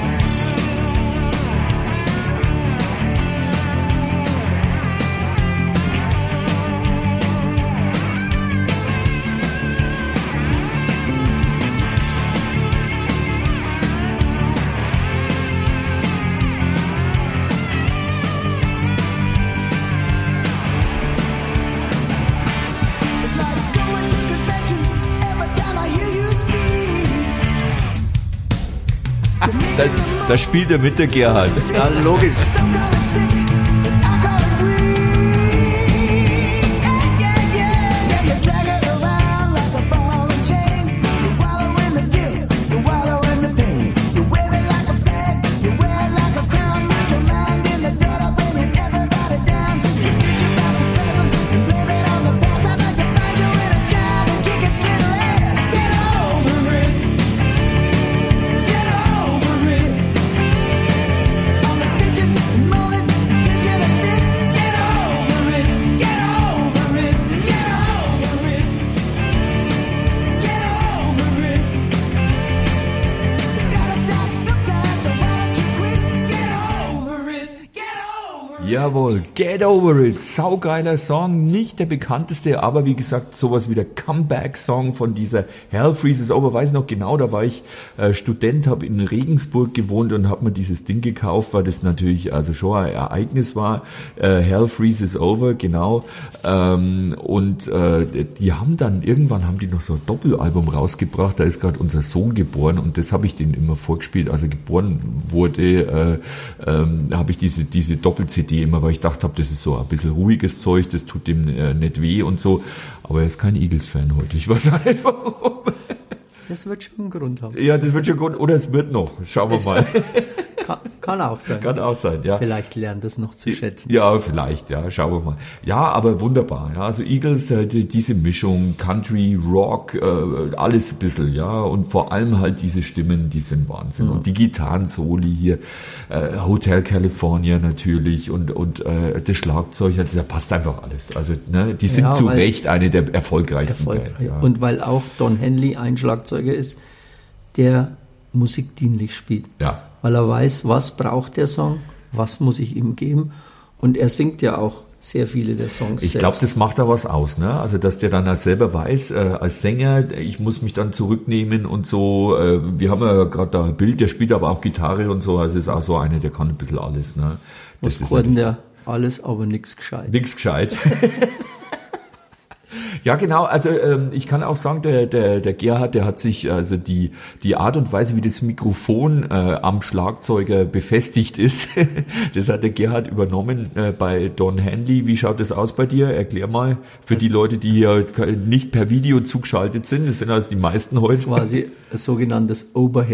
It's like going to convention every time I hear you speak. Da spielt er mit, der Gerhard. Ja, logisch. Some call it sick, I call it weak. Yeah, you drag it around like a ball and chain. You wallow in the guilt, you wallow in the pain. You wave it like a flag, you wear it like a crown. Put your mind in the gutter, bringing everybody down. You bitch about the present and blame it on the past. I'd like to find you in a child and kick its little ass. Get over it. Get over it. All the bitching and moaning, bitching and fit. Get over it. Get over it. Get over it. Get over it. It's gotta stop sometimes, so why don't you quit? Get over it. Get over it. Jawohl, Get Over It, saugeiler Song, nicht der bekannteste, aber wie gesagt, sowas wie der Comeback-Song von dieser Hell Freezes Over, weiß noch genau, da war ich Student, habe in Regensburg gewohnt und habe mir dieses Ding gekauft, weil das natürlich also schon ein Ereignis war, Hell Freezes Over, genau, und die haben dann, irgendwann haben die noch so ein Doppelalbum rausgebracht, da ist gerade unser Sohn geboren und das habe ich denen immer vorgespielt, als er geboren wurde, habe ich diese Doppel-CD immer, weil ich gedacht habe, das ist so ein bisschen ruhiges Zeug, das tut dem nicht weh und so. Aber er ist kein Eagles-Fan heute. Ich weiß auch nicht warum. Das wird schon einen Grund haben. Ja, das wird schon gut. Oder es wird noch. Schauen wir mal. Kann auch sein. Kann auch sein, ja. Vielleicht lernt es noch zu schätzen. Ja, vielleicht, ja, schauen wir mal. Ja, aber wunderbar, ja, also Eagles, diese Mischung, Country, Rock, alles ein bisschen, ja, und vor allem halt diese Stimmen, die sind Wahnsinn. Und die Gitarren-Soli hier, Hotel California natürlich und das Schlagzeug, da passt einfach alles. Also, ne, die sind Ja, zu weil- Recht eine der erfolgreichsten Bands. Ja. Und weil auch Don Henley ein Schlagzeuger ist, der musikdienlich spielt. Ja. Weil er weiß, was braucht der Song, was muss ich ihm geben. Und er singt ja auch sehr viele der Songs Ich glaube, das macht da was aus, ne? Also, dass der dann als selber weiß, als Sänger, ich muss mich dann zurücknehmen und so. Wir haben ja gerade da ein Bild, der spielt aber auch Gitarre und so. Also ist auch so einer, der kann ein bisschen alles, ne? Was kann der alles, aber nichts gescheit. Nix gescheit. Ja, genau. Also ich kann auch sagen, der Gerhard, der hat sich also die Art und Weise, wie das Mikrofon am Schlagzeuger befestigt ist, das hat der Gerhard übernommen bei Don Henley. Wie schaut das aus bei dir? Erklär mal für die Leute, die hier nicht per Video zugeschaltet sind. Das sind also die meisten Das heute. ist quasi ein sogenanntes Overhead.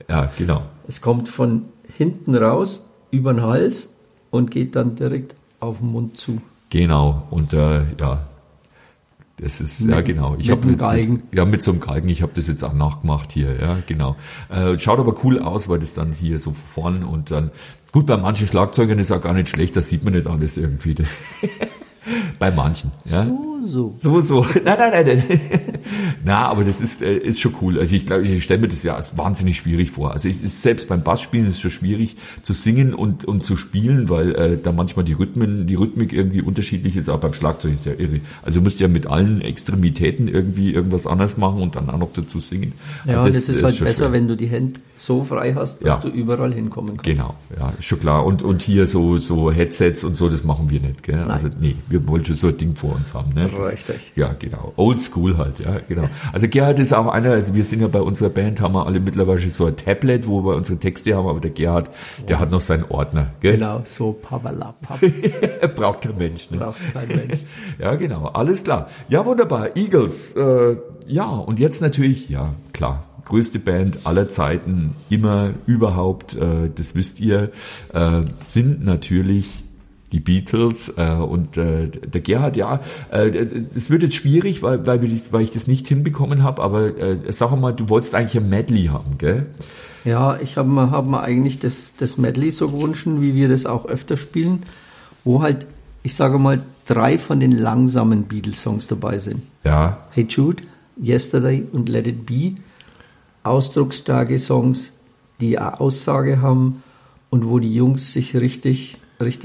Ja, genau. Es kommt von hinten raus, über den Hals und geht dann direkt auf den Mund zu. Genau. Und ja, das ist, ja genau. Ich mit habe einem jetzt Galgen. ja, mit so einem Galgen. Ich habe das jetzt auch nachgemacht hier, ja, genau. Schaut aber cool aus, weil das dann hier so vorn und dann, gut, bei manchen Schlagzeugern ist auch gar nicht schlecht, das sieht man nicht alles irgendwie. Bei manchen, ja. So. Nein. Na, aber das ist schon cool. Also ich glaube, ich stelle mir das ja als wahnsinnig schwierig vor. Also selbst beim Bassspielen ist es schon schwierig zu singen und zu spielen, weil da manchmal die Rhythmik irgendwie unterschiedlich ist, aber beim Schlagzeug ist ja irre. Also du musst ja mit allen Extremitäten irgendwie irgendwas anders machen und dann auch noch dazu singen. Ja, also und es ist halt schon besser, schwer. wenn du die Hände so frei hast, dass Ja. du überall hinkommen kannst. Genau, ja, ist schon klar. Und hier so Headsets und so, das machen wir nicht, gell? Also nee, wir wollen schon so ein Ding vor uns haben, ne? Richtig. Ja, genau. Old School halt, ja, genau. Also Gerhard ist auch einer, also wir sind ja bei unserer Band, haben wir alle mittlerweile so ein Tablet, wo wir unsere Texte haben, aber der Gerhard, der hat noch seinen Ordner, gell? Genau, so papalapap. Braucht kein Mensch, ne? Braucht kein Mensch. Ja, genau, alles klar. Ja, wunderbar. Eagles, ja, und jetzt natürlich, ja, klar, größte Band aller Zeiten, immer, überhaupt, das wisst ihr, sind natürlich die Beatles und der Gerhard, ja, das wird jetzt schwierig, weil ich das nicht hinbekommen habe, aber sag mal, du wolltest eigentlich ein Medley haben, gell? Ja, ich hab mir eigentlich das Medley so gewünscht, wie wir das auch öfter spielen, wo halt, ich sage mal, 3 von den langsamen Beatles-Songs dabei sind. Ja. Hey Jude, Yesterday und Let It Be. Ausdrucksstarke Songs, die eine Aussage haben und wo die Jungs sich richtig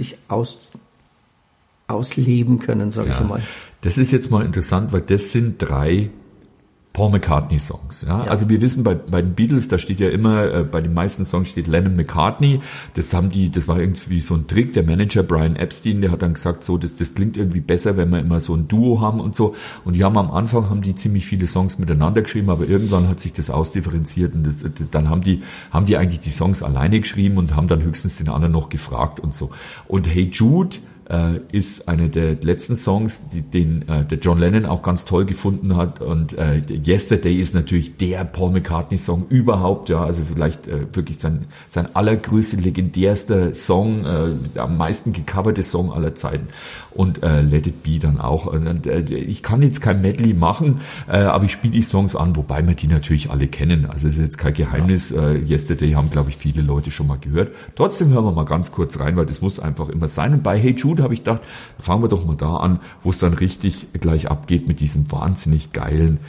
ausleben können, sage ich mal. Das ist jetzt mal interessant, weil das sind 3 Paul McCartney-Songs. Ja? Also wir wissen, bei den Beatles, da steht ja immer, bei den meisten Songs steht Lennon-McCartney. Das war irgendwie so ein Trick. Der Manager Brian Epstein, der hat dann gesagt, so, das klingt irgendwie besser, wenn wir immer so ein Duo haben und so. Und die haben am Anfang ziemlich viele Songs miteinander geschrieben, aber irgendwann hat sich das ausdifferenziert und dann haben die eigentlich die Songs alleine geschrieben und haben dann höchstens den anderen noch gefragt und so. Und Hey Jude ist einer der letzten Songs, den der John Lennon auch ganz toll gefunden hat, und Yesterday ist natürlich der Paul McCartney-Song überhaupt, ja, also vielleicht wirklich sein allergrößter, legendärster Song, am meisten gecoverte Song aller Zeiten, und Let It Be dann auch. Und ich kann jetzt kein Medley machen, aber ich spiele die Songs an, wobei wir die natürlich alle kennen, also es ist jetzt kein Geheimnis. Yesterday haben, glaube ich, viele Leute schon mal gehört. Trotzdem hören wir mal ganz kurz rein, weil das muss einfach immer sein. Und bei Hey Jude habe ich gedacht, fangen wir doch mal da an, wo es dann richtig gleich abgeht mit diesem wahnsinnig geilen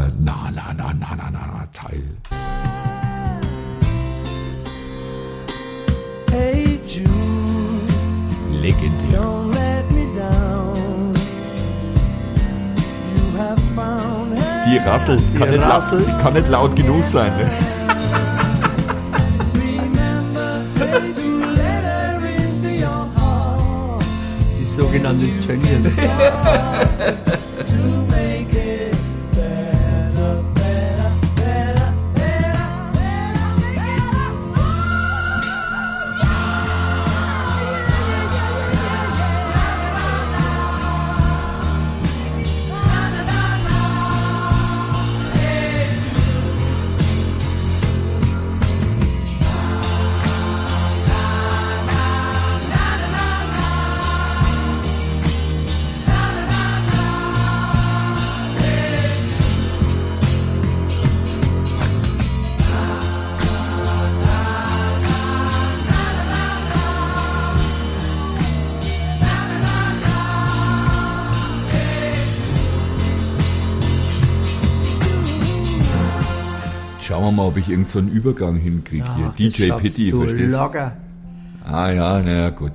Teil. Hey Jude, Legendär. don't let me down. You have found Die Rassel kann nicht laut genug sein. Ne? remember to let her into your heart Die sogenannte Tönnies. to make it better, better, better, better, Schauen wir mal, ob ich irgend so einen Übergang hinkriege hier. Ach, das DJ schaffst Pitti, du verstehst du? locker. Ah ja, naja, gut.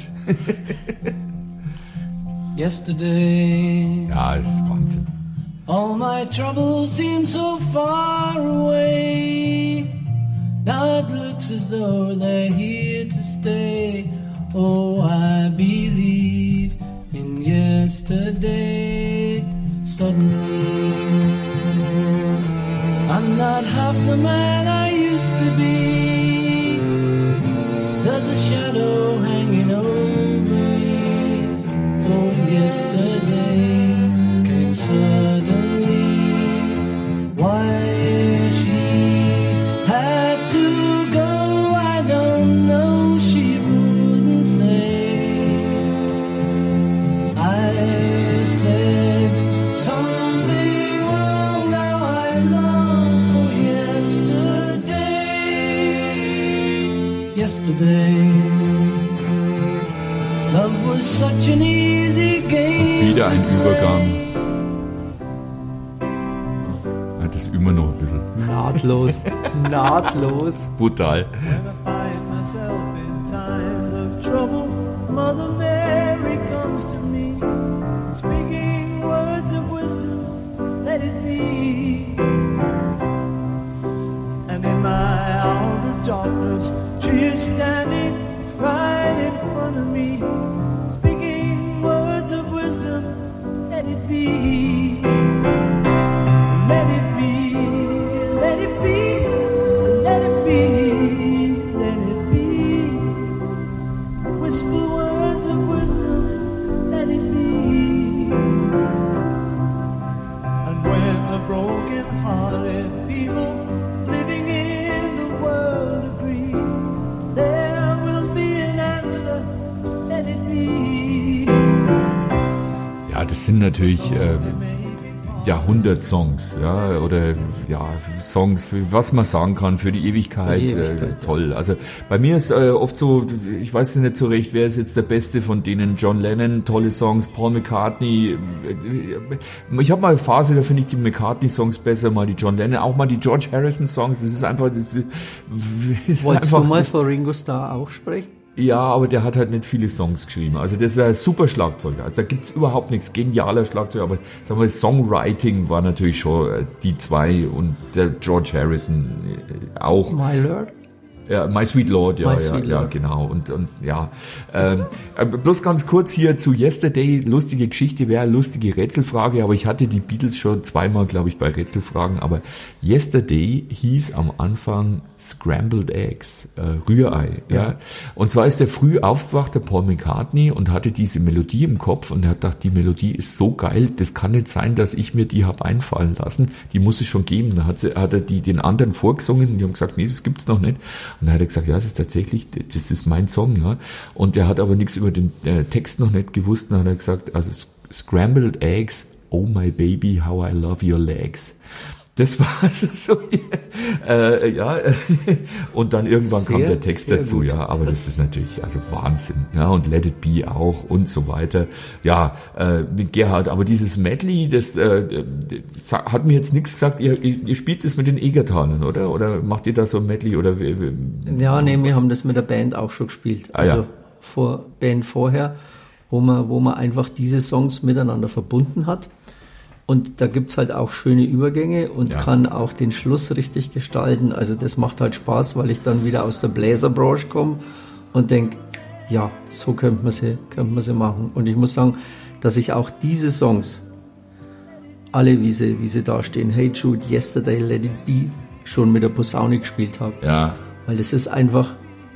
Yesterday, Ja, das ist Wahnsinn. all my troubles seem so far away. Now it looks as though they're here to stay. Oh, I believe in yesterday. Suddenly, I'm not half the man I used to be. There's a shadow hanging over me. Oh, yesterday came suddenly. Why she had to yesterday. Love was such an easy game. Wieder ein Übergang. Ja, das immer noch ein bisschen Nahtlos, nahtlos. brutal. When I find myself in times of trouble, Mother Mary comes to me, speaking words of wisdom, let it be. And in my hour of darkness, she is standing right in front of me, speaking words of wisdom, let it be. Let it be, let it be, let it be, let it be. Whisper words of wisdom, let it be. And when the broken-hearted people living in the world agree, there will be an answer, let it be. Ja, das sind natürlich Jahrhundert-Songs, ja, oder ja, Songs, für was man sagen kann, für die Ewigkeit, Für die Ewigkeit, toll. Also bei mir ist oft so, ich weiß nicht so recht, wer ist jetzt der Beste von denen. John Lennon, tolle Songs, Paul McCartney. Ich habe mal eine Phase, da finde ich die McCartney-Songs besser, mal die John Lennon, auch mal die George Harrison-Songs. Das ist einfach, das ist Wolltest einfach, du mal vor Ringo Starr auch sprechen? ja, aber der hat halt nicht viele Songs geschrieben. Also das ist ein super Schlagzeuger. Also da gibt's überhaupt nichts. Genialer Schlagzeuger. Aber sagen wir, Songwriting war natürlich schon die zwei und der George Harrison auch. My Lord? Ja, My Sweet Lord, ja, My ja, Sweet ja, Lord. genau. Und ja, bloß ganz kurz hier zu Yesterday, lustige Geschichte, wäre eine lustige Rätselfrage, aber ich hatte die Beatles schon zweimal, glaube ich, bei Rätselfragen, aber Yesterday hieß am Anfang Scrambled Eggs, Rührei, ja. Und zwar ist er früh aufgewacht, der Paul McCartney, und hatte diese Melodie im Kopf und er hat gedacht, die Melodie ist so geil, das kann nicht sein, dass ich mir die habe einfallen lassen, die muss es schon geben. Da hat er die den anderen vorgesungen, die haben gesagt, nee, das gibt's noch nicht. Und dann hat er gesagt, ja, das ist tatsächlich, das ist mein Song, ja. Und er hat aber nichts über den Text noch nicht gewusst. Dann hat er gesagt, also Scrambled Eggs, oh my baby, how I love your legs. Das war also so, ja, und dann irgendwann kam Sehr, der Text sehr dazu, gut. ja, aber das ist natürlich, also Wahnsinn, ja, und Let It Be auch und so weiter, ja, mit Gerhard, aber dieses Medley, das hat mir jetzt nichts gesagt, ihr spielt das mit den E-Gitarren, oder macht ihr da so ein Medley, oder Ja, nee, wir haben das mit der Band auch schon gespielt. Ah, ja. Also vorher, wo man einfach diese Songs miteinander verbunden hat. Und da gibt's halt auch schöne Übergänge und Ja. kann auch den Schluss richtig gestalten. Also das macht halt Spaß, weil ich dann wieder aus der Bläserbranche komme und denk, ja, so könnte man sie machen. Und ich muss sagen, dass ich auch diese Songs, alle wie sie da stehen, Hey Jude, Yesterday, Let It Be, schon mit der Posaune gespielt habe. ja, Weil das ist einfach,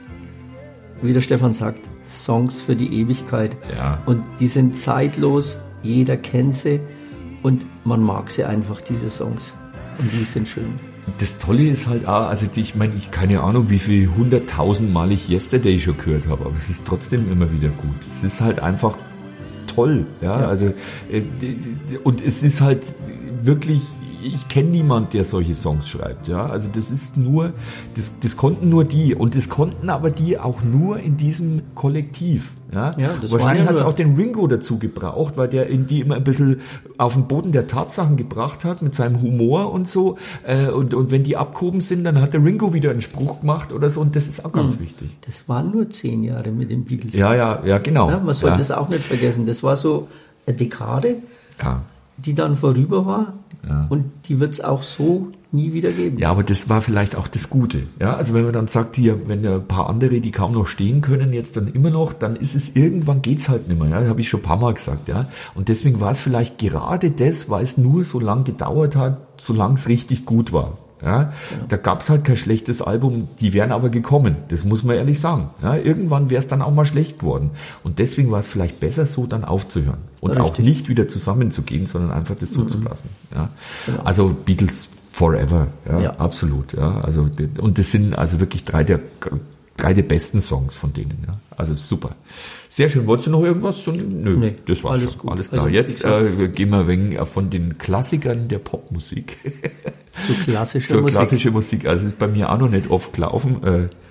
wie der Stefan sagt, Songs für die Ewigkeit. Ja. Und die sind zeitlos, jeder kennt sie und man mag sie einfach, diese Songs. Und die sind schön. das Tolle ist halt auch, also ich meine, ich keine Ahnung, wie viel 100.000 Mal ich Yesterday schon gehört habe, aber es ist trotzdem immer wieder gut. Es ist halt einfach toll, ja. Also und es ist halt wirklich, ich kenne niemand, der solche Songs schreibt, ja. Also das ist nur, das konnten nur die und das konnten aber die auch nur in diesem Kollektiv. Ja, Ja, das wahrscheinlich waren ja hat es nur- auch den Ringo dazu gebraucht, weil der die immer ein bisschen auf den Boden der Tatsachen gebracht hat mit seinem Humor und so. Und wenn die abgehoben sind, dann hat der Ringo wieder einen Spruch gemacht oder so und das ist auch ganz wichtig. Das waren nur 10 Jahre mit den Beatles. Ja, genau. Ja, man sollte ja. das auch nicht vergessen. Das war so eine Dekade, Ja. die dann vorüber war Ja. und die wird es auch so nie wieder geben. Ja, aber das war vielleicht auch das Gute. Ja, also wenn man dann sagt, hier, wenn ein paar andere, die kaum noch stehen können, jetzt dann immer noch, dann ist es irgendwann geht's halt nicht mehr. Ja, das habe ich schon ein paar Mal gesagt. Ja, und deswegen war es vielleicht gerade das, weil es nur so lang gedauert hat, solange es richtig gut war. Ja, da gab's halt kein schlechtes Album, die wären aber gekommen. Das muss man ehrlich sagen. Ja, irgendwann wäre es dann auch mal schlecht geworden. Und deswegen war es vielleicht besser, so dann aufzuhören. Und auch Richtig. nicht wieder zusammenzugehen, sondern einfach das zuzulassen. Ja. Also Beatles forever. Ja, Ja. absolut. Ja, also, und das sind also wirklich drei der besten Songs von denen. Ja. Also super. Sehr schön. Wolltest du noch irgendwas? Nö, Nee, das war's alles schon. gut. Alles klar. Also, wie Jetzt gesagt- gehen wir ein wenig von den Klassikern der Popmusik So klassische zur Musik. klassischen Musik. Also ist bei mir auch noch nicht oft gelaufen.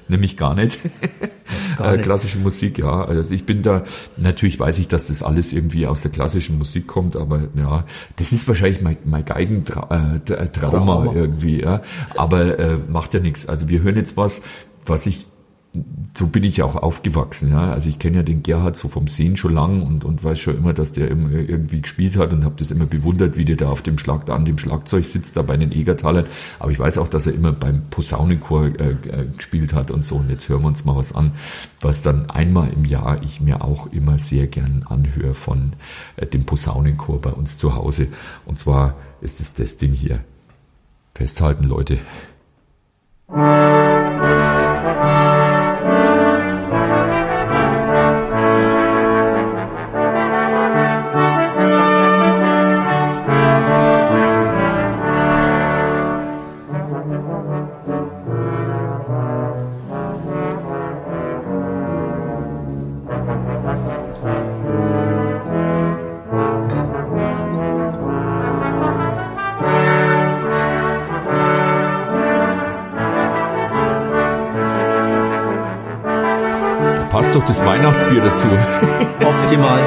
nämlich gar nicht. Gar nicht. Klassische Musik, ja. Also ich bin da, natürlich weiß ich, dass das alles irgendwie aus der klassischen Musik kommt, aber ja, das ist wahrscheinlich mein Geigentrauma irgendwie, ja. Aber macht ja nichts. Also wir hören jetzt was ich, so bin ich auch aufgewachsen, ja. Also ich kenne ja den Gerhard so vom Sehen schon lang und weiß schon immer, dass der immer irgendwie gespielt hat und habe das immer bewundert, wie der da an dem Schlagzeug sitzt, da bei den Egertalern. Aber ich weiß auch, dass er immer beim Posaunenchor gespielt hat und so. Und jetzt hören wir uns mal was an, was dann einmal im Jahr ich mir auch immer sehr gern anhöre von dem Posaunenchor bei uns zu Hause. Und zwar ist es das Ding hier. Festhalten, Leute. Passt doch das Weihnachtsbier dazu. Optimal.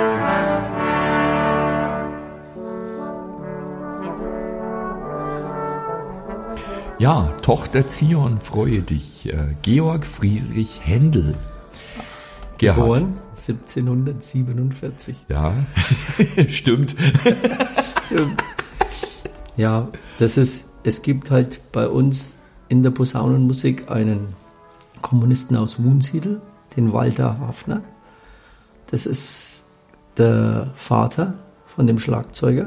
Ja, Tochter Zion, freue dich. Georg Friedrich Händel. Gerhard. Geboren 1747. Ja, stimmt. Ja, es gibt halt bei uns in der Posaunenmusik einen Komponisten aus Wunsiedel, den Walter Hafner. Das ist der Vater von dem Schlagzeuger.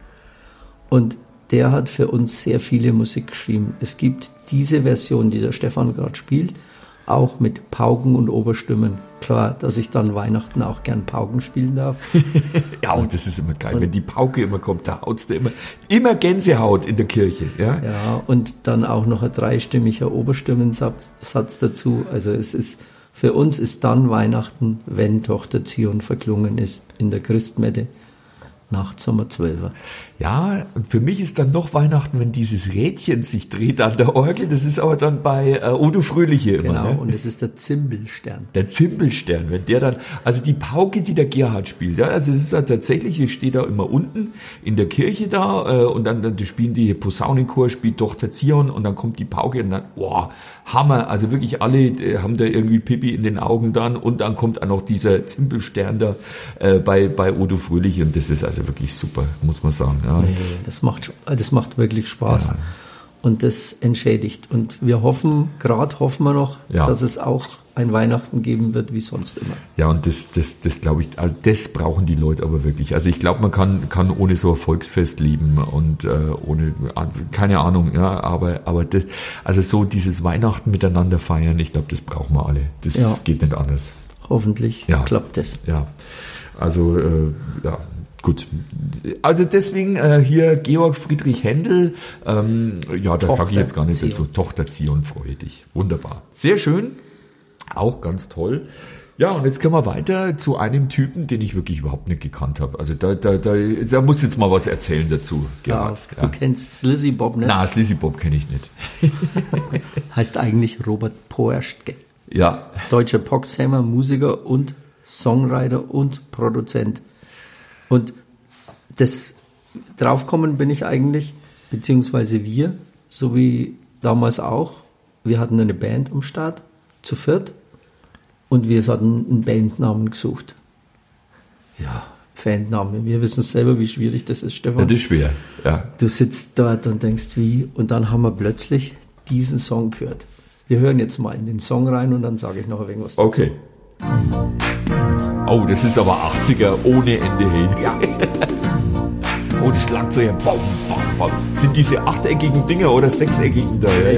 Und der hat für uns sehr viele Musik geschrieben. Es gibt diese Version, die der Stefan gerade spielt, auch mit Pauken und Oberstimmen. Klar, dass ich dann Weihnachten auch gern Pauken spielen darf. Ja, und das ist immer geil, wenn die Pauke immer kommt, da haut's da immer Gänsehaut in der Kirche. Ja, ja, und dann auch noch ein dreistimmiger Oberstimmensatz dazu. Also für uns ist dann Weihnachten, wenn Tochter Zion verklungen ist in der Christmette. Nachts um 12 Uhr. Ja, und für mich ist dann noch Weihnachten, wenn dieses Rädchen sich dreht an der Orgel. Das ist aber dann bei Odo Fröhliche immer. Genau, ne? und es ist der Zimbelstern. Der Zimbelstern, wenn der dann, also die Pauke, die der Gerhard spielt, ja, also es ist halt tatsächlich, ich stehe da immer unten in der Kirche da und dann spielen die Posaunenchor, spielt Tochter Zion und dann kommt die Pauke und dann, wow, Hammer, also wirklich alle haben da irgendwie Pipi in den Augen dann und dann kommt auch noch dieser Zimbelstern da bei Odo Fröhliche und das ist also wirklich super, muss man sagen. Ja. Nee, das macht wirklich Spaß. Ja. Und das entschädigt. Und wir hoffen wir noch, Ja. dass es auch ein Weihnachten geben wird, wie sonst immer. Ja, und das glaube ich, also das brauchen die Leute aber wirklich. Also ich glaube, man kann ohne so ein Volksfest leben und ohne, keine Ahnung, ja, aber das, also so dieses Weihnachten miteinander feiern, ich glaube, das brauchen wir alle. Das Ja. geht nicht anders. Hoffentlich Ja. klappt es. Ja, also ja, gut. Also deswegen hier Georg Friedrich Händel, ja, das sage ich jetzt gar nicht Zion. dazu. Tochter Zion, freue dich. Wunderbar. Sehr schön, auch ganz toll. Ja, und jetzt können wir weiter zu einem Typen, den ich wirklich überhaupt nicht gekannt habe. Also da muss jetzt mal was erzählen dazu, Gerhard. Ja, du kennst Lizzy Bob, ne? Na, Lizzy Bob kenne ich nicht. Heißt eigentlich Robert Poerstke. Ja, Deutscher Popsänger, Musiker und Songwriter und Produzent. Und das draufkommen bin ich eigentlich, beziehungsweise wir, so wie damals auch. Wir hatten eine Band am Start, zu viert, und wir hatten einen Bandnamen gesucht. Ja, Bandname. Wir wissen selber, wie schwierig das ist, Stefan. das ist schwer. Ja. Du sitzt dort und denkst, wie? Und dann haben wir plötzlich diesen Song gehört. Wir hören jetzt mal in den Song rein und dann sage ich noch ein wenig was dazu. Okay. Oh, das ist aber 80er ohne Ende. Hey. Ja. Oh, die Schlagzeuge. Bom, bom, bom. Sind diese achteckigen Dinger oder sechseckigen da? Ja.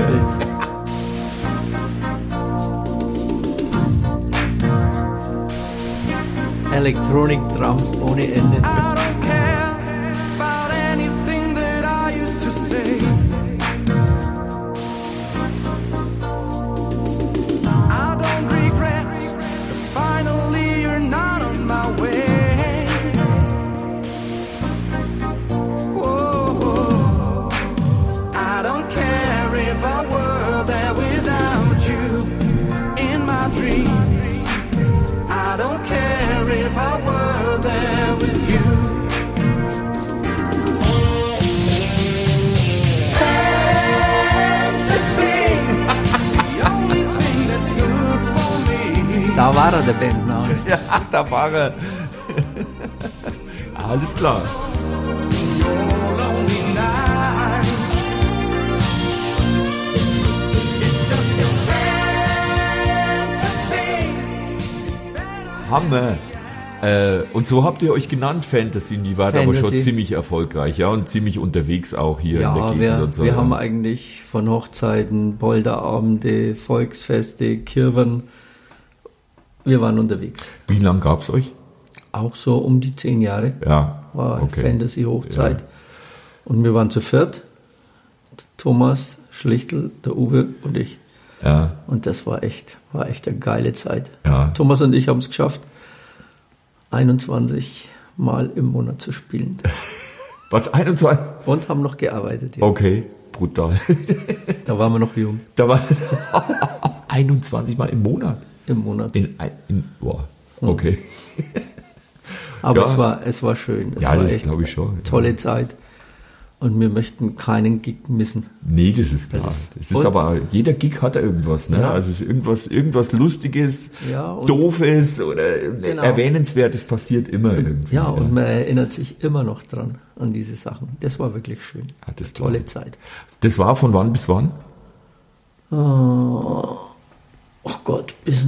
Electronic Drums ohne Ende. I don't care about anything that I used to say. I don't regret that finally you're not on my way. Whoa, I don't care if I were there without you. Da war er, der Bandname. Ja, da war er. Alles klar. Hammer. Und so habt ihr euch genannt, Fantasy. Die war aber schon Fantasy. ziemlich erfolgreich, ja, und ziemlich unterwegs auch hier in der Ja, Gegend und so. wir ja. haben eigentlich von Hochzeiten, Polterabende, Volksfeste, Kirchen, wir waren unterwegs. Wie lange gab's euch? Auch so um die 10 Jahre Ja, war okay. Fantasy-Hochzeit. Ja. Und wir waren zu viert, Thomas, Schlichtel, der Uwe und ich. Ja, Und das war echt eine geile Zeit. Ja. Thomas und ich haben es geschafft, 21 Mal im Monat zu spielen. was, 21? Und haben noch gearbeitet. Ja. Okay, brutal. Da waren wir noch jung, Da war 21 Mal im Monat. im Monat. Boah, okay. Aber Ja. es war schön. Es Ja, war das echt glaube ich schon. tolle Ja. Zeit. Und wir möchten keinen Gig missen. Nee, das ist klar. Es ist Und- aber, jeder Gig hat da irgendwas, ne? Ja. Also es ist irgendwas Lustiges, Ja, und- Doofes oder Genau. Erwähnenswertes passiert immer irgendwie. Ja, und man erinnert sich immer noch dran, an diese Sachen. Das war wirklich schön. Ja, das Tolle glaub Zeit. Das war von wann bis wann? Oh Gott, bis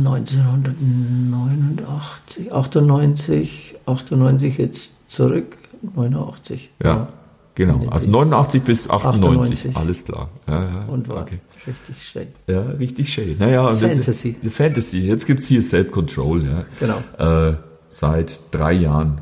1989, 98 jetzt zurück, 89. Ja, genau. Also 89 bis 98. 98. Alles klar. Ja, Und war okay. richtig schön. Ja, richtig schön. Naja, und Fantasy. Jetzt, Fantasy. Jetzt gibt's hier Self-Control, ja. Genau. Seit 3 Jahren.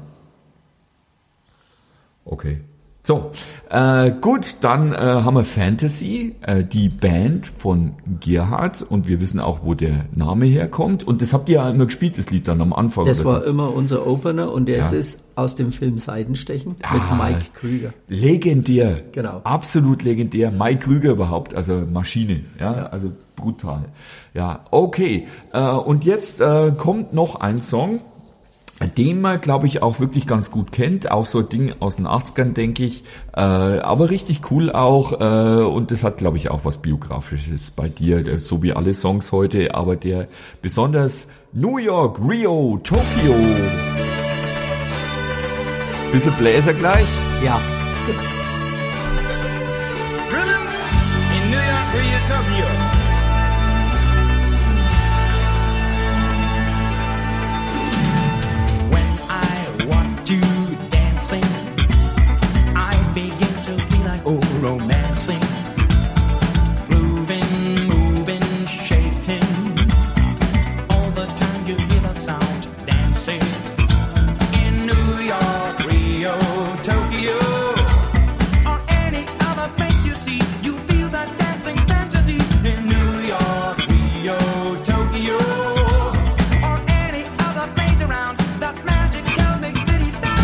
Okay. So, gut, dann haben wir Fantasy, die Band von Gerhard, und wir wissen auch, wo der Name herkommt. Und das habt ihr ja immer gespielt, das Lied dann am Anfang. Das oder war so. immer unser Opener und das Ja. ist aus dem Film Seidenstechen Ah. mit Mike Krüger. Legendär. Genau. Absolut legendär. Mike Krüger überhaupt, also Maschine. Ja, also brutal. Ja, okay. Und jetzt kommt noch ein Song, den man, glaube ich, auch wirklich ganz gut kennt. Auch so ein Ding aus den 80ern, denke ich. Aber richtig cool auch. Und das hat, glaube ich, auch was Biografisches bei dir, so wie alle Songs heute. Aber der besonders New York, Rio, Tokio. Bisschen Bläser gleich. Ja, Rhythm in New York, Rio, Tokyo. When I watch you dancing, I begin to feel like romancing. Grooving, moving, shaking. All the time you hear that sound, dancing. In New York, Rio, Tokyo, or any other place you see, you feel that dancing fantasy. In New York, Rio, Tokyo, or any other place around, that magical big city sound.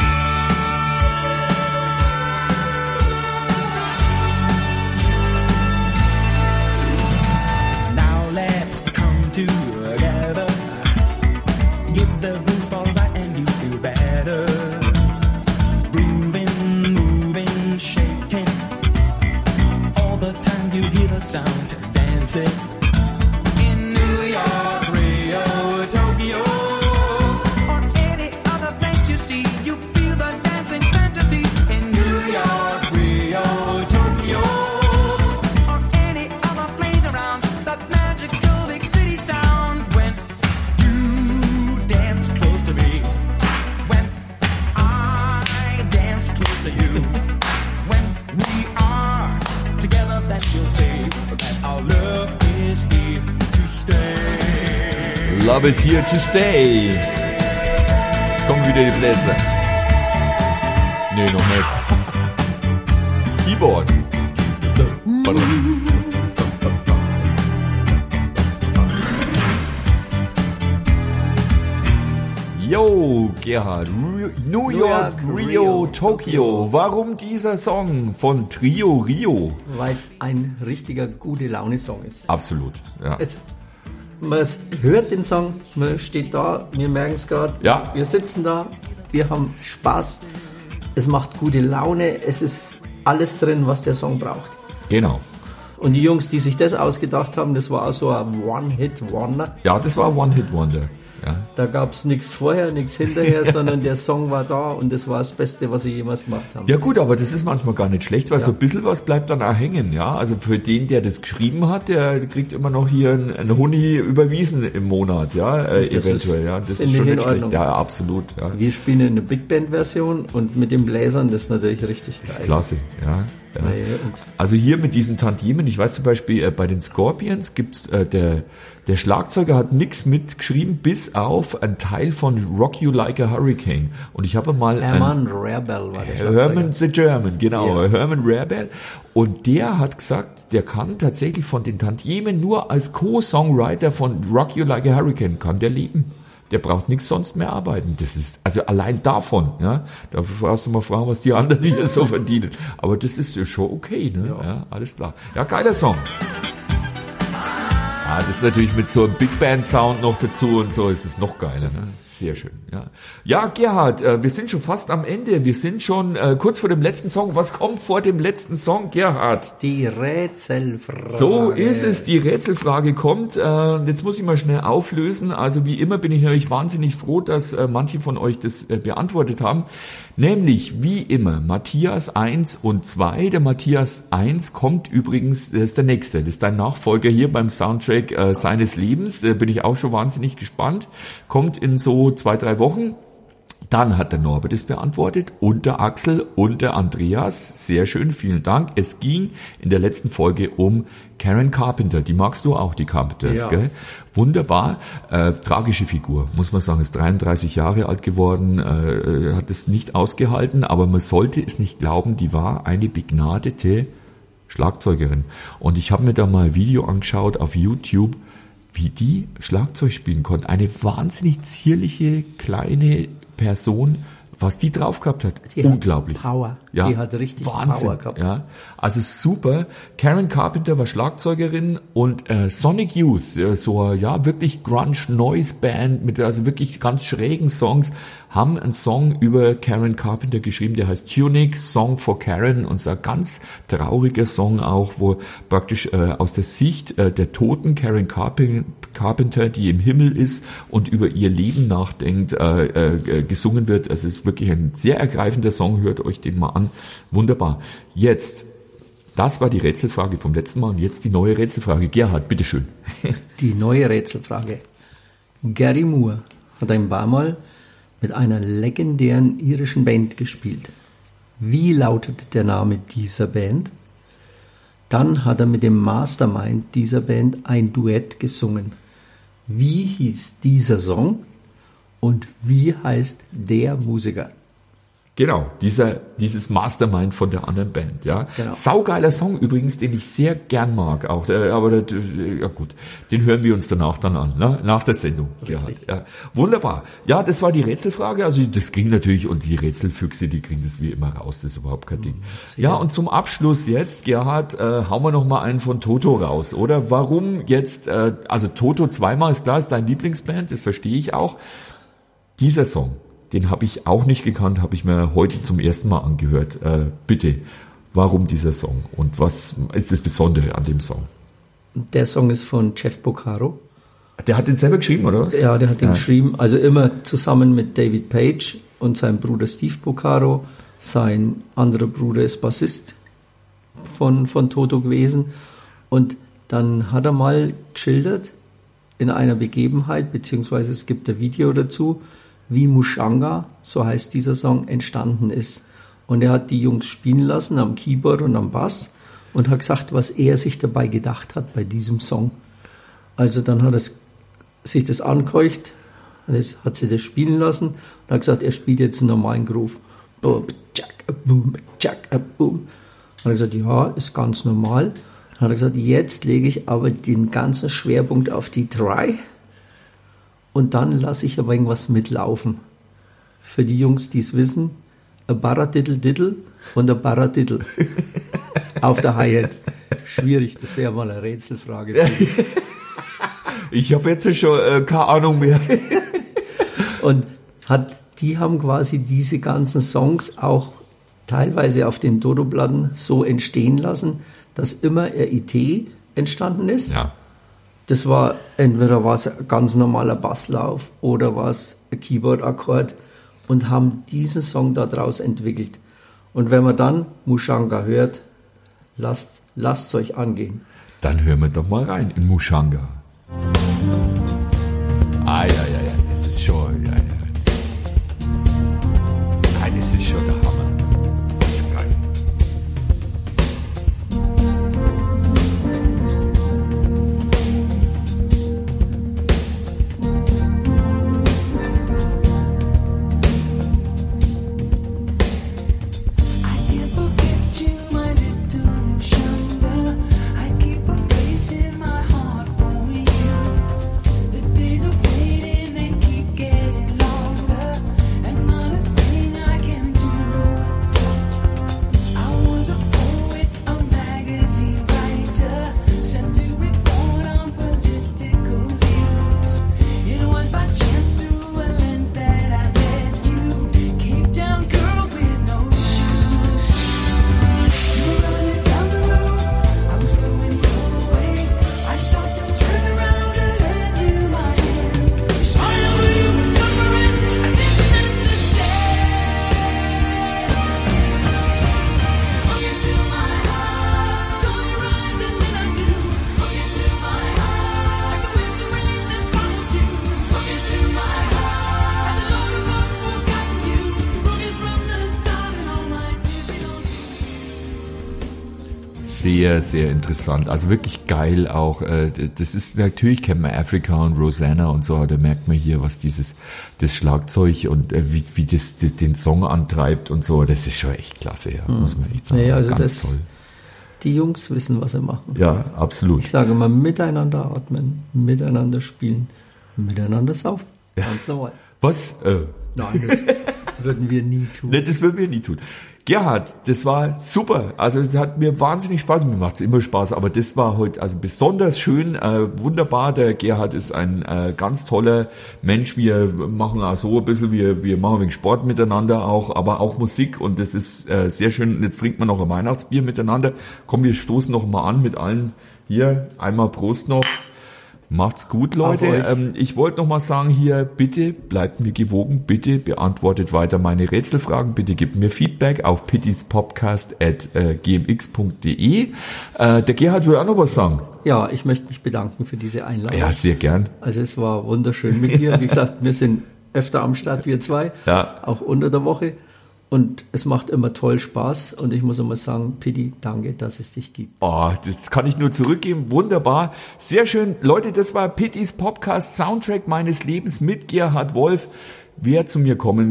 Now let's come together. Give the groove all right and you feel better. Grooving, moving, shaking. All the time you hear the sound dancing. In New York, Rio, Tokyo, or any other place you see, you feel the dancing fantasy. In New York, Rio, Tokyo, or any other place around, that magical big city sound. When you dance close to me, when I dance close to you, when we are together, that you'll see that our love is here to stay. Love is here to stay. Jetzt kommen wieder die Bläser. Nee, noch nicht. Keyboard. Pardon. Yo, Gerhard, New York, Rio, Tokyo. Warum dieser Song von Trio Rio? weil es ein richtiger gute Laune-Song ist. Absolut, ja. Man hört den Song, man steht da, wir merken es gerade, Ja. wir sitzen da, wir haben Spaß, es macht gute Laune, es ist alles drin, was der Song braucht. Genau. Und die Jungs, die sich das ausgedacht haben, das war auch so ein One-Hit-Wonder. Ja, das war One-Hit-Wonder. Ja. Da gab es nichts vorher, nichts hinterher, sondern der Song war da und das war das Beste, was sie jemals gemacht haben. Ja gut, aber das ist manchmal gar nicht schlecht, weil so ein bisschen was bleibt dann auch hängen, ja. Also für den, der das geschrieben hat, der kriegt immer noch hier einen Huni überwiesen im Monat, ja, eventuell, ja. Das ist finde schon ich nicht in schlecht. Ordnung. Ja, absolut, ja. Wir spielen eine Big Band-Version und mit den Bläsern, das ist natürlich richtig geil. Das ist klasse, ja. Ja. Nee, und Also hier mit diesen Tantiemen, ich weiß zum Beispiel, bei den Scorpions gibt's, der Schlagzeuger hat nichts mitgeschrieben, bis auf ein Teil von Rock You Like a Hurricane. Und ich habe mal Herman Rarebell war der Schlagzeuger. Herman the German, genau, Ja. Herman Rarebell. Und der hat gesagt, der kann tatsächlich von den Tantiemen nur als Co-Songwriter von Rock You Like a Hurricane kann der leben. Der braucht nichts sonst mehr arbeiten. Das ist, also allein davon, ja. Da brauchst du mal fragen, was die anderen hier so verdienen. Aber das ist ja schon okay, ne? Ja, alles klar. Ja, geiler Song. Ja, das ist natürlich mit so einem Big Band Sound noch dazu und so ist es noch geiler, ne? Sehr schön, ja. Ja, Gerhard, wir sind schon fast am Ende. Wir sind schon kurz vor dem letzten Song. Was kommt vor dem letzten Song, Gerhard? Die Rätselfrage. So ist es, die Rätselfrage kommt. Jetzt muss ich mal schnell auflösen. Also wie immer bin ich natürlich wahnsinnig froh, dass manche von euch das beantwortet haben. Nämlich, wie immer, Matthias 1 und 2. Der Matthias 1 kommt übrigens, das ist der nächste. Das ist dein Nachfolger hier beim Soundtrack seines Lebens. Da bin ich auch schon wahnsinnig gespannt. Kommt in so 2-3 Wochen. Dann hat der Norbert es beantwortet und der Axel und der Andreas. Sehr schön, vielen Dank. Es ging in der letzten Folge um Karen Carpenter. Die magst du auch, die Carpenters, Ja. gell? Wunderbar. Tragische Figur, muss man sagen. Ist 33 Jahre alt geworden, hat es nicht ausgehalten, aber man sollte es nicht glauben, die war eine begnadete Schlagzeugerin. Und ich habe mir da mal ein Video angeschaut auf YouTube, wie die Schlagzeug spielen konnte. Eine wahnsinnig zierliche, kleine Person, was die drauf gehabt hat. Die hat Unglaublich. Power. Ja, Die hat richtig Wahnsinn. Power gehabt. Ja, also super. Karen Carpenter war Schlagzeugerin und Sonic Youth, so ja wirklich Grunge Noise Band mit also wirklich ganz schrägen Songs, haben einen Song über Karen Carpenter geschrieben, der heißt Tunic, Song for Karen, und so ein ganz trauriger Song auch, wo praktisch aus der Sicht der toten Karen Carpenter, die im Himmel ist und über ihr Leben nachdenkt, gesungen wird. Also es ist wirklich ein sehr ergreifender Song, hört euch den mal an. Wunderbar. Jetzt, das war die Rätselfrage vom letzten Mal und jetzt die neue Rätselfrage. Gerhard, bitteschön. Die neue Rätselfrage. Gary Moore hat ein paar Mal mit einer legendären irischen Band gespielt. Wie lautet der Name dieser Band? Dann hat er mit dem Mastermind dieser Band ein Duett gesungen. Wie hieß dieser Song und wie heißt der Musiker? Genau, dieses Mastermind von der anderen Band, ja. Genau. Saugeiler Song übrigens, den ich sehr gern mag auch, aber ja gut, den hören wir uns danach dann an, ne? Nach der Sendung. Gerhard. Ja. Wunderbar. Ja, das war die Rätselfrage, also das ging natürlich, und die Rätselfüchse, die kriegen das wie immer raus, das ist überhaupt kein Ding. Ja, und zum Abschluss jetzt, Gerhard, hauen wir noch mal einen von Toto raus, oder? Warum jetzt, also Toto zweimal, ist klar, ist dein Lieblingsband, das verstehe ich auch. Dieser Song, den habe ich auch nicht gekannt, habe ich mir heute zum ersten Mal angehört. Bitte, warum dieser Song und was ist das Besondere an dem Song? Der Song ist von Jeff Porcaro. Der hat den selber geschrieben, oder was? Ja, der hat den geschrieben, also immer zusammen mit David Page und seinem Bruder Steve Porcaro. Sein anderer Bruder ist Bassist von Toto gewesen. Und dann hat er mal geschildert in einer Begebenheit, beziehungsweise es gibt ein Video dazu, wie Mushanga, so heißt dieser Song, entstanden ist. Und er hat die Jungs spielen lassen am Keyboard und am Bass und hat gesagt, was er sich dabei gedacht hat bei diesem Song. Also dann hat er sich das angeheucht, hat sie das spielen lassen und hat gesagt, er spielt jetzt einen normalen Groove. Boom, tschak, boom, tschak, boom. Hat er gesagt, ja, ist ganz normal. Dann hat er gesagt, jetzt lege ich aber den ganzen Schwerpunkt auf die Try. Und dann lasse ich aber irgendwas mitlaufen. Für die Jungs, die es wissen, ein Barra-Diddle-Diddle und ein Barra-Diddle auf der Hi-Hat. Schwierig, das wäre mal eine Rätselfrage. Ich habe jetzt schon keine Ahnung mehr. Und die haben quasi diese ganzen Songs auch teilweise auf den Dodo-Platten so entstehen lassen, dass immer RIT entstanden ist. Ja. Das war, entweder war es ein ganz normaler Basslauf oder war es ein Keyboard-Akkord und haben diesen Song daraus entwickelt. Und wenn man dann Mushanga hört, lasst's euch angehen. Dann hören wir doch mal rein in Mushanga. Ja, das ist schon, ja. Das ist schon der Hammer. Das ist geil. I can't forget you, my little Mushanga. I keep a place in my heart for you. The days of waiting, they keep getting longer, and not a thing I can do. I was a poet, a magazine writer, sent to report on political views. It was by chance through a lens that I met you, Cape Town girl with no shoes. You were running down the road, I was going your way. I stopped and turned around to lend you my hand. You smiled when you were suffering, I didn't understand. Look into my eyes, saw your eyes and then I knew. Look into my eyes, like the wind, the rain that followed you. Look into my eyes, I know you won't forgotten you. Look it from the start and all my tears belong to you. Sehr, sehr interessant. Also wirklich geil auch. Das ist, natürlich kennt man Africa und Rosanna und so, aber da merkt man hier, was das Schlagzeug und wie das den Song antreibt und so. Das ist schon echt klasse, ja, muss man echt sagen. Naja, also ganz toll. Die Jungs wissen, was sie machen. Ja, absolut. Ich sage immer, miteinander atmen, miteinander spielen, miteinander saufen. Ganz normal. Was? Nein, das würden wir nie tun. Ne, das würden wir nie tun. Gerhard, das war super. Also das hat mir wahnsinnig Spaß. Mir macht es immer Spaß, aber das war heute also besonders schön, wunderbar. Der Gerhard ist ein ganz toller Mensch. Wir machen auch so ein bisschen, wir machen wegen Sport miteinander auch, aber auch Musik und das ist sehr schön. Jetzt trinkt man noch ein Weihnachtsbier miteinander. Komm, wir stoßen noch mal an mit allen hier. Einmal Prost noch. Macht's gut, Leute. Ich wollte noch mal sagen hier, bitte bleibt mir gewogen, bitte beantwortet weiter meine Rätselfragen, bitte gebt mir Feedback auf pittyspodcast@gmx.de. Der Gerhard will auch noch was sagen. Ja, ich möchte mich bedanken für diese Einladung. Ja, sehr gern. Also es war wunderschön mit dir. Wie gesagt, wir sind öfter am Start, wir zwei, Ja. auch unter der Woche. Und es macht immer toll Spaß. Und ich muss immer sagen, Pitti, danke, dass es dich gibt. Oh, das kann ich nur zurückgeben. Wunderbar. Sehr schön. Leute, das war Pittys Podcast Soundtrack meines Lebens mit Gerhard Wolf. Wer zu mir kommen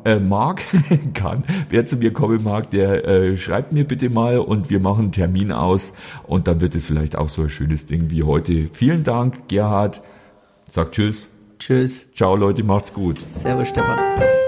wer zu mir kommen mag, der schreibt mir bitte mal und wir machen einen Termin aus und dann wird es vielleicht auch so ein schönes Ding wie heute. Vielen Dank, Gerhard. Sag tschüss. Tschüss. Ciao, Leute, macht's gut. Servus, Stefan.